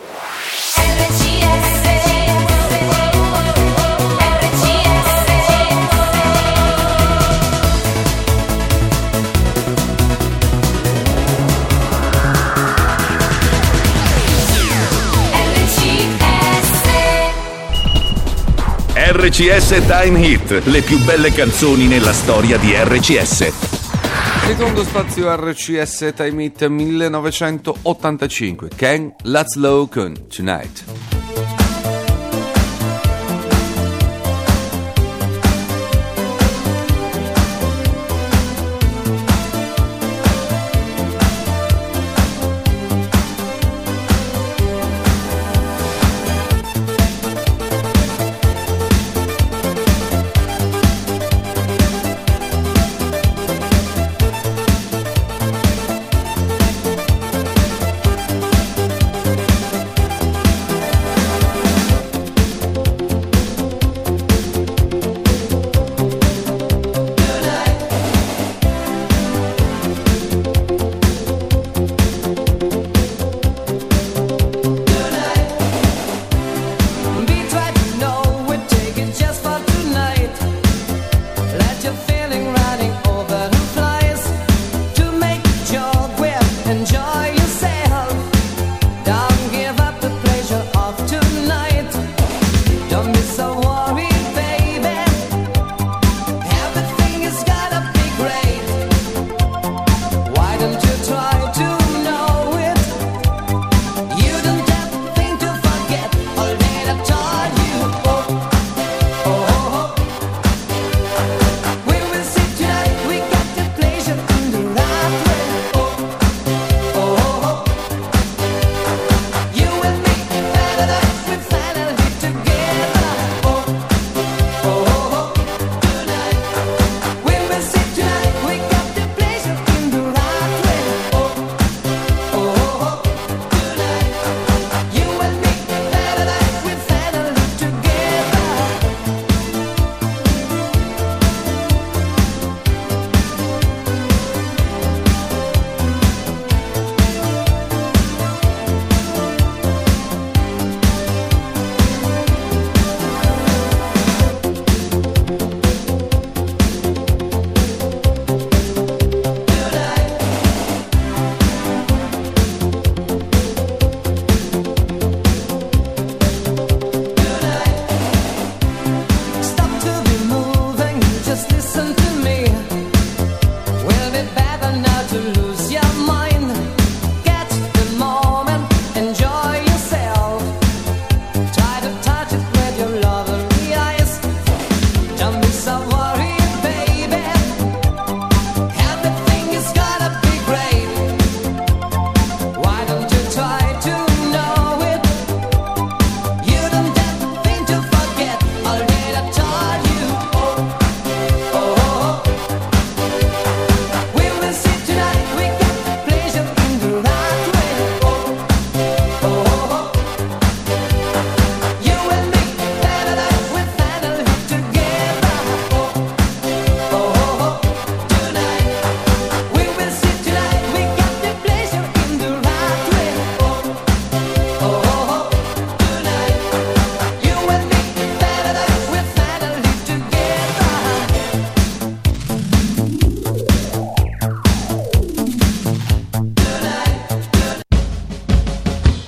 RCS Time Hit, le più belle canzoni nella storia di RCS. Secondo spazio RCS Time Hit 1985. Ken Laszlo con Tonight.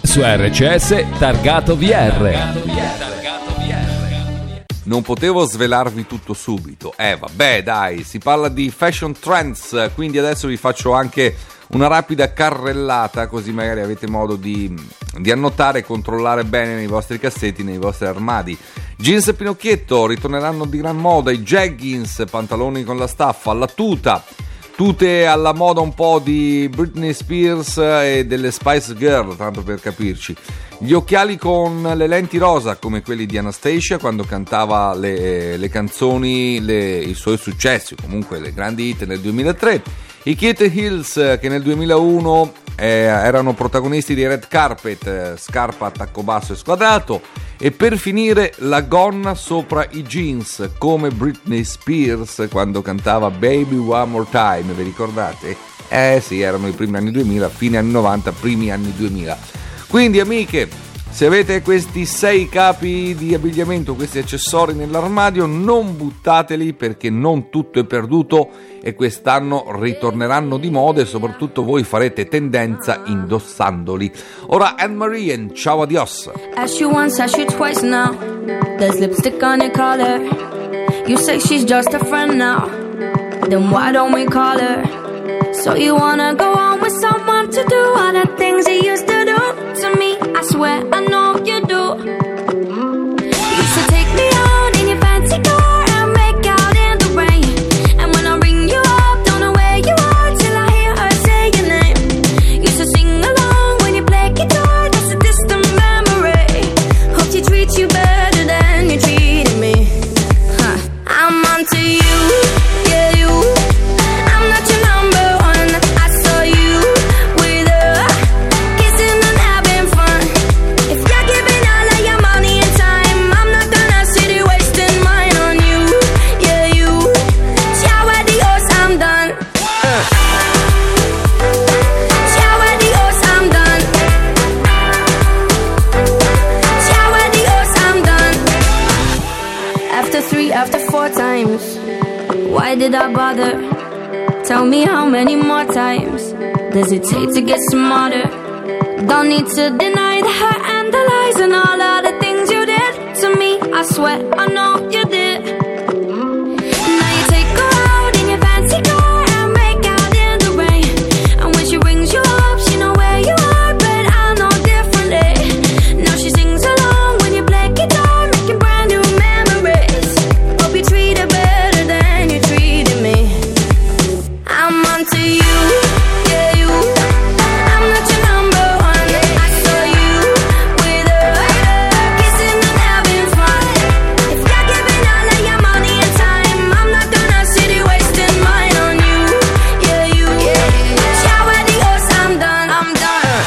su RCS Targato VR. Non potevo svelarvi tutto subito. Vabbè, dai, si parla di fashion trends, quindi adesso vi faccio anche una rapida carrellata, così magari avete modo di annotare e controllare bene nei vostri cassetti, nei vostri armadi. Jeans e pinocchietto ritorneranno di gran moda, i jeggings, pantaloni con la staffa, la tuta, tute alla moda un po' di Britney Spears e delle Spice Girl, tanto per capirci. Gli occhiali con le lenti rosa, come quelli di Anastasia quando cantava le canzoni, i suoi successi, comunque le grandi hit nel 2003. I Kate Hills che nel 2001 erano protagonisti di Red Carpet, scarpa a tacco basso e squadrato. E per finire la gonna sopra i jeans, come Britney Spears quando cantava Baby One More Time, vi ricordate? Sì, erano i primi anni 2000, fine anni 90, primi anni 2000. Quindi amiche, se avete questi 6 capi di abbigliamento, questi accessori nell'armadio, non buttateli, perché non tutto è perduto e quest'anno ritorneranno di moda e soprattutto voi farete tendenza indossandoli. Ora Anne-Marie, ciao, adios. Ask you once, ask you twice now. There's lipstick on your collar. You say she's just a friend now. Then why don't we call her? So you wanna go on with someone to do all the things you used to do to me? I swear I know you do. You should take me out in your fancy car and make out in the rain. And when I ring you up, don't know where you are till I hear her say your name. You should sing along when you play guitar, that's a distant memory. Hope she treats you better than you treated me. I'm onto you, yeah you. I'm not your number one. I saw you with her, kissing and having fun. If you're giving all of your money and time, I'm not gonna sit here wasting mine on you, yeah you. Ciao adios, I'm done. Ciao adios, I'm done. Ciao adios, I'm done. After 3, after 4 times, why did I bother? Tell me how many more times does it take to get smarter? Don't need to deny the hurt and the lies and all of the things you did to me. I swear I know you did. Now you take her out in your fancy car and make out in the rain. And when she rings you up, she know where you are, but I know differently. Now she sings along when you play guitar, making brand new memories. Hope you treat her better than you treated me. I'm onto you, yeah you. I'm not your number one. I saw you with her, kissing and having fun. If you're giving all of your money and time, I'm not gonna sit here wasting mine on you, yeah you. Ciao adios, I'm done, I'm done.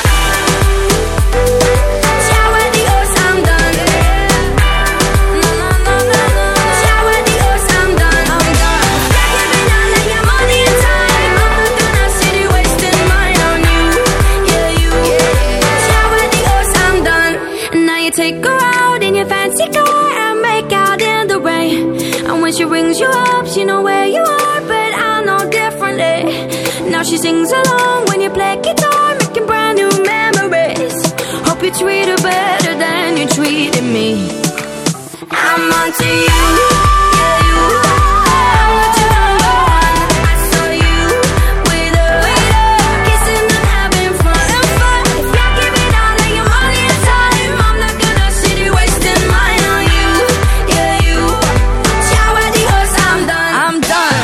Ciao adios, I'm done. No, no, no, no, no. Ciao adios, I'm done, I'm done. If you're giving all of your money and time, I'm not gonna sit here wasting mine on you, yeah you. Ciao adios, I'm done. And now you take her out in your fancy car and make out in the rain. And when she rings you up, she know where you are, but I know differently. Now she sings along when you play guitar, making brand new memories. Hope you treat her better than you treated me. I'm onto you, yeah you. I'm not your number one. I saw you with her, kissing and having fun. If you're giving all of your money and time, I'm not gonna sit here wasting mine on you, yeah you. Ciao adios, I'm done, I'm done.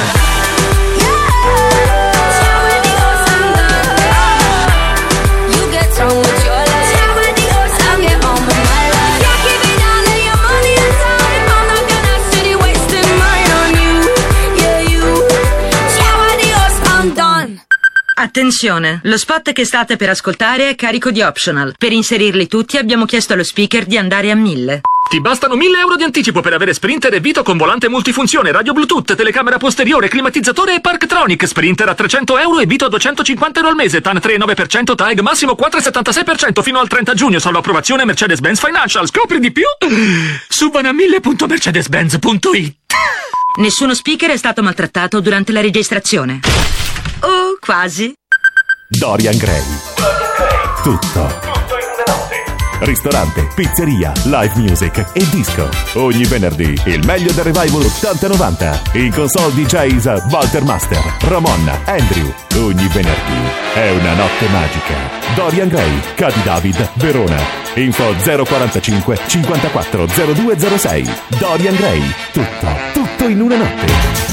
Ciao adios, I'm done. You get on with your life. Ciao adios, I'll get on with my life. If you're giving all of your money and time, I'm not gonna sit here wasting mine on you, yeah you. Ciao adios, I'm done. Attenzione, lo spot che state per ascoltare è carico di optional. Per inserirli tutti abbiamo chiesto allo speaker di andare a 1000. Ti bastano 1.000 euro di anticipo per avere Sprinter e Vito con volante multifunzione, radio Bluetooth, telecamera posteriore, climatizzatore e Parktronic. Sprinter a 300 euro e Vito a 250 euro al mese. TAN 3,9%, TAG massimo 4,76% fino al 30 giugno, salvo approvazione Mercedes-Benz Financial. Scopri di più su vanamille.mercedes-benz.it. Nessuno speaker è stato maltrattato durante la registrazione. Oh, quasi. Dorian Gray. Tutto. Tutto in una notte. ristorante, pizzeria, live music e disco. Ogni venerdì il meglio del revival 80-90. In console DJs Walter Master, Ramon, Andrew. Ogni venerdì è una notte magica. Dorian Gray, Cady David, Verona. Info 045 54 0206. Dorian Gray, tutto in una notte.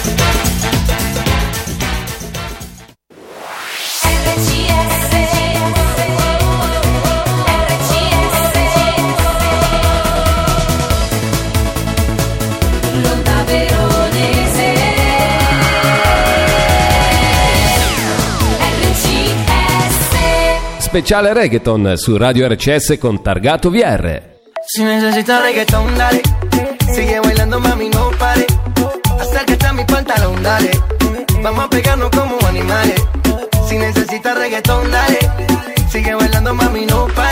Speciale reggaeton su Radio RCS con Targato VR. Si necesita reggaetón, dale. Sigue bailando, mami, no pare. Acércate a mi pantalón, dale. Vamos a pegarnos como animales. Si necesita reggaetón, dale. Sigue bailando, mami, no pare.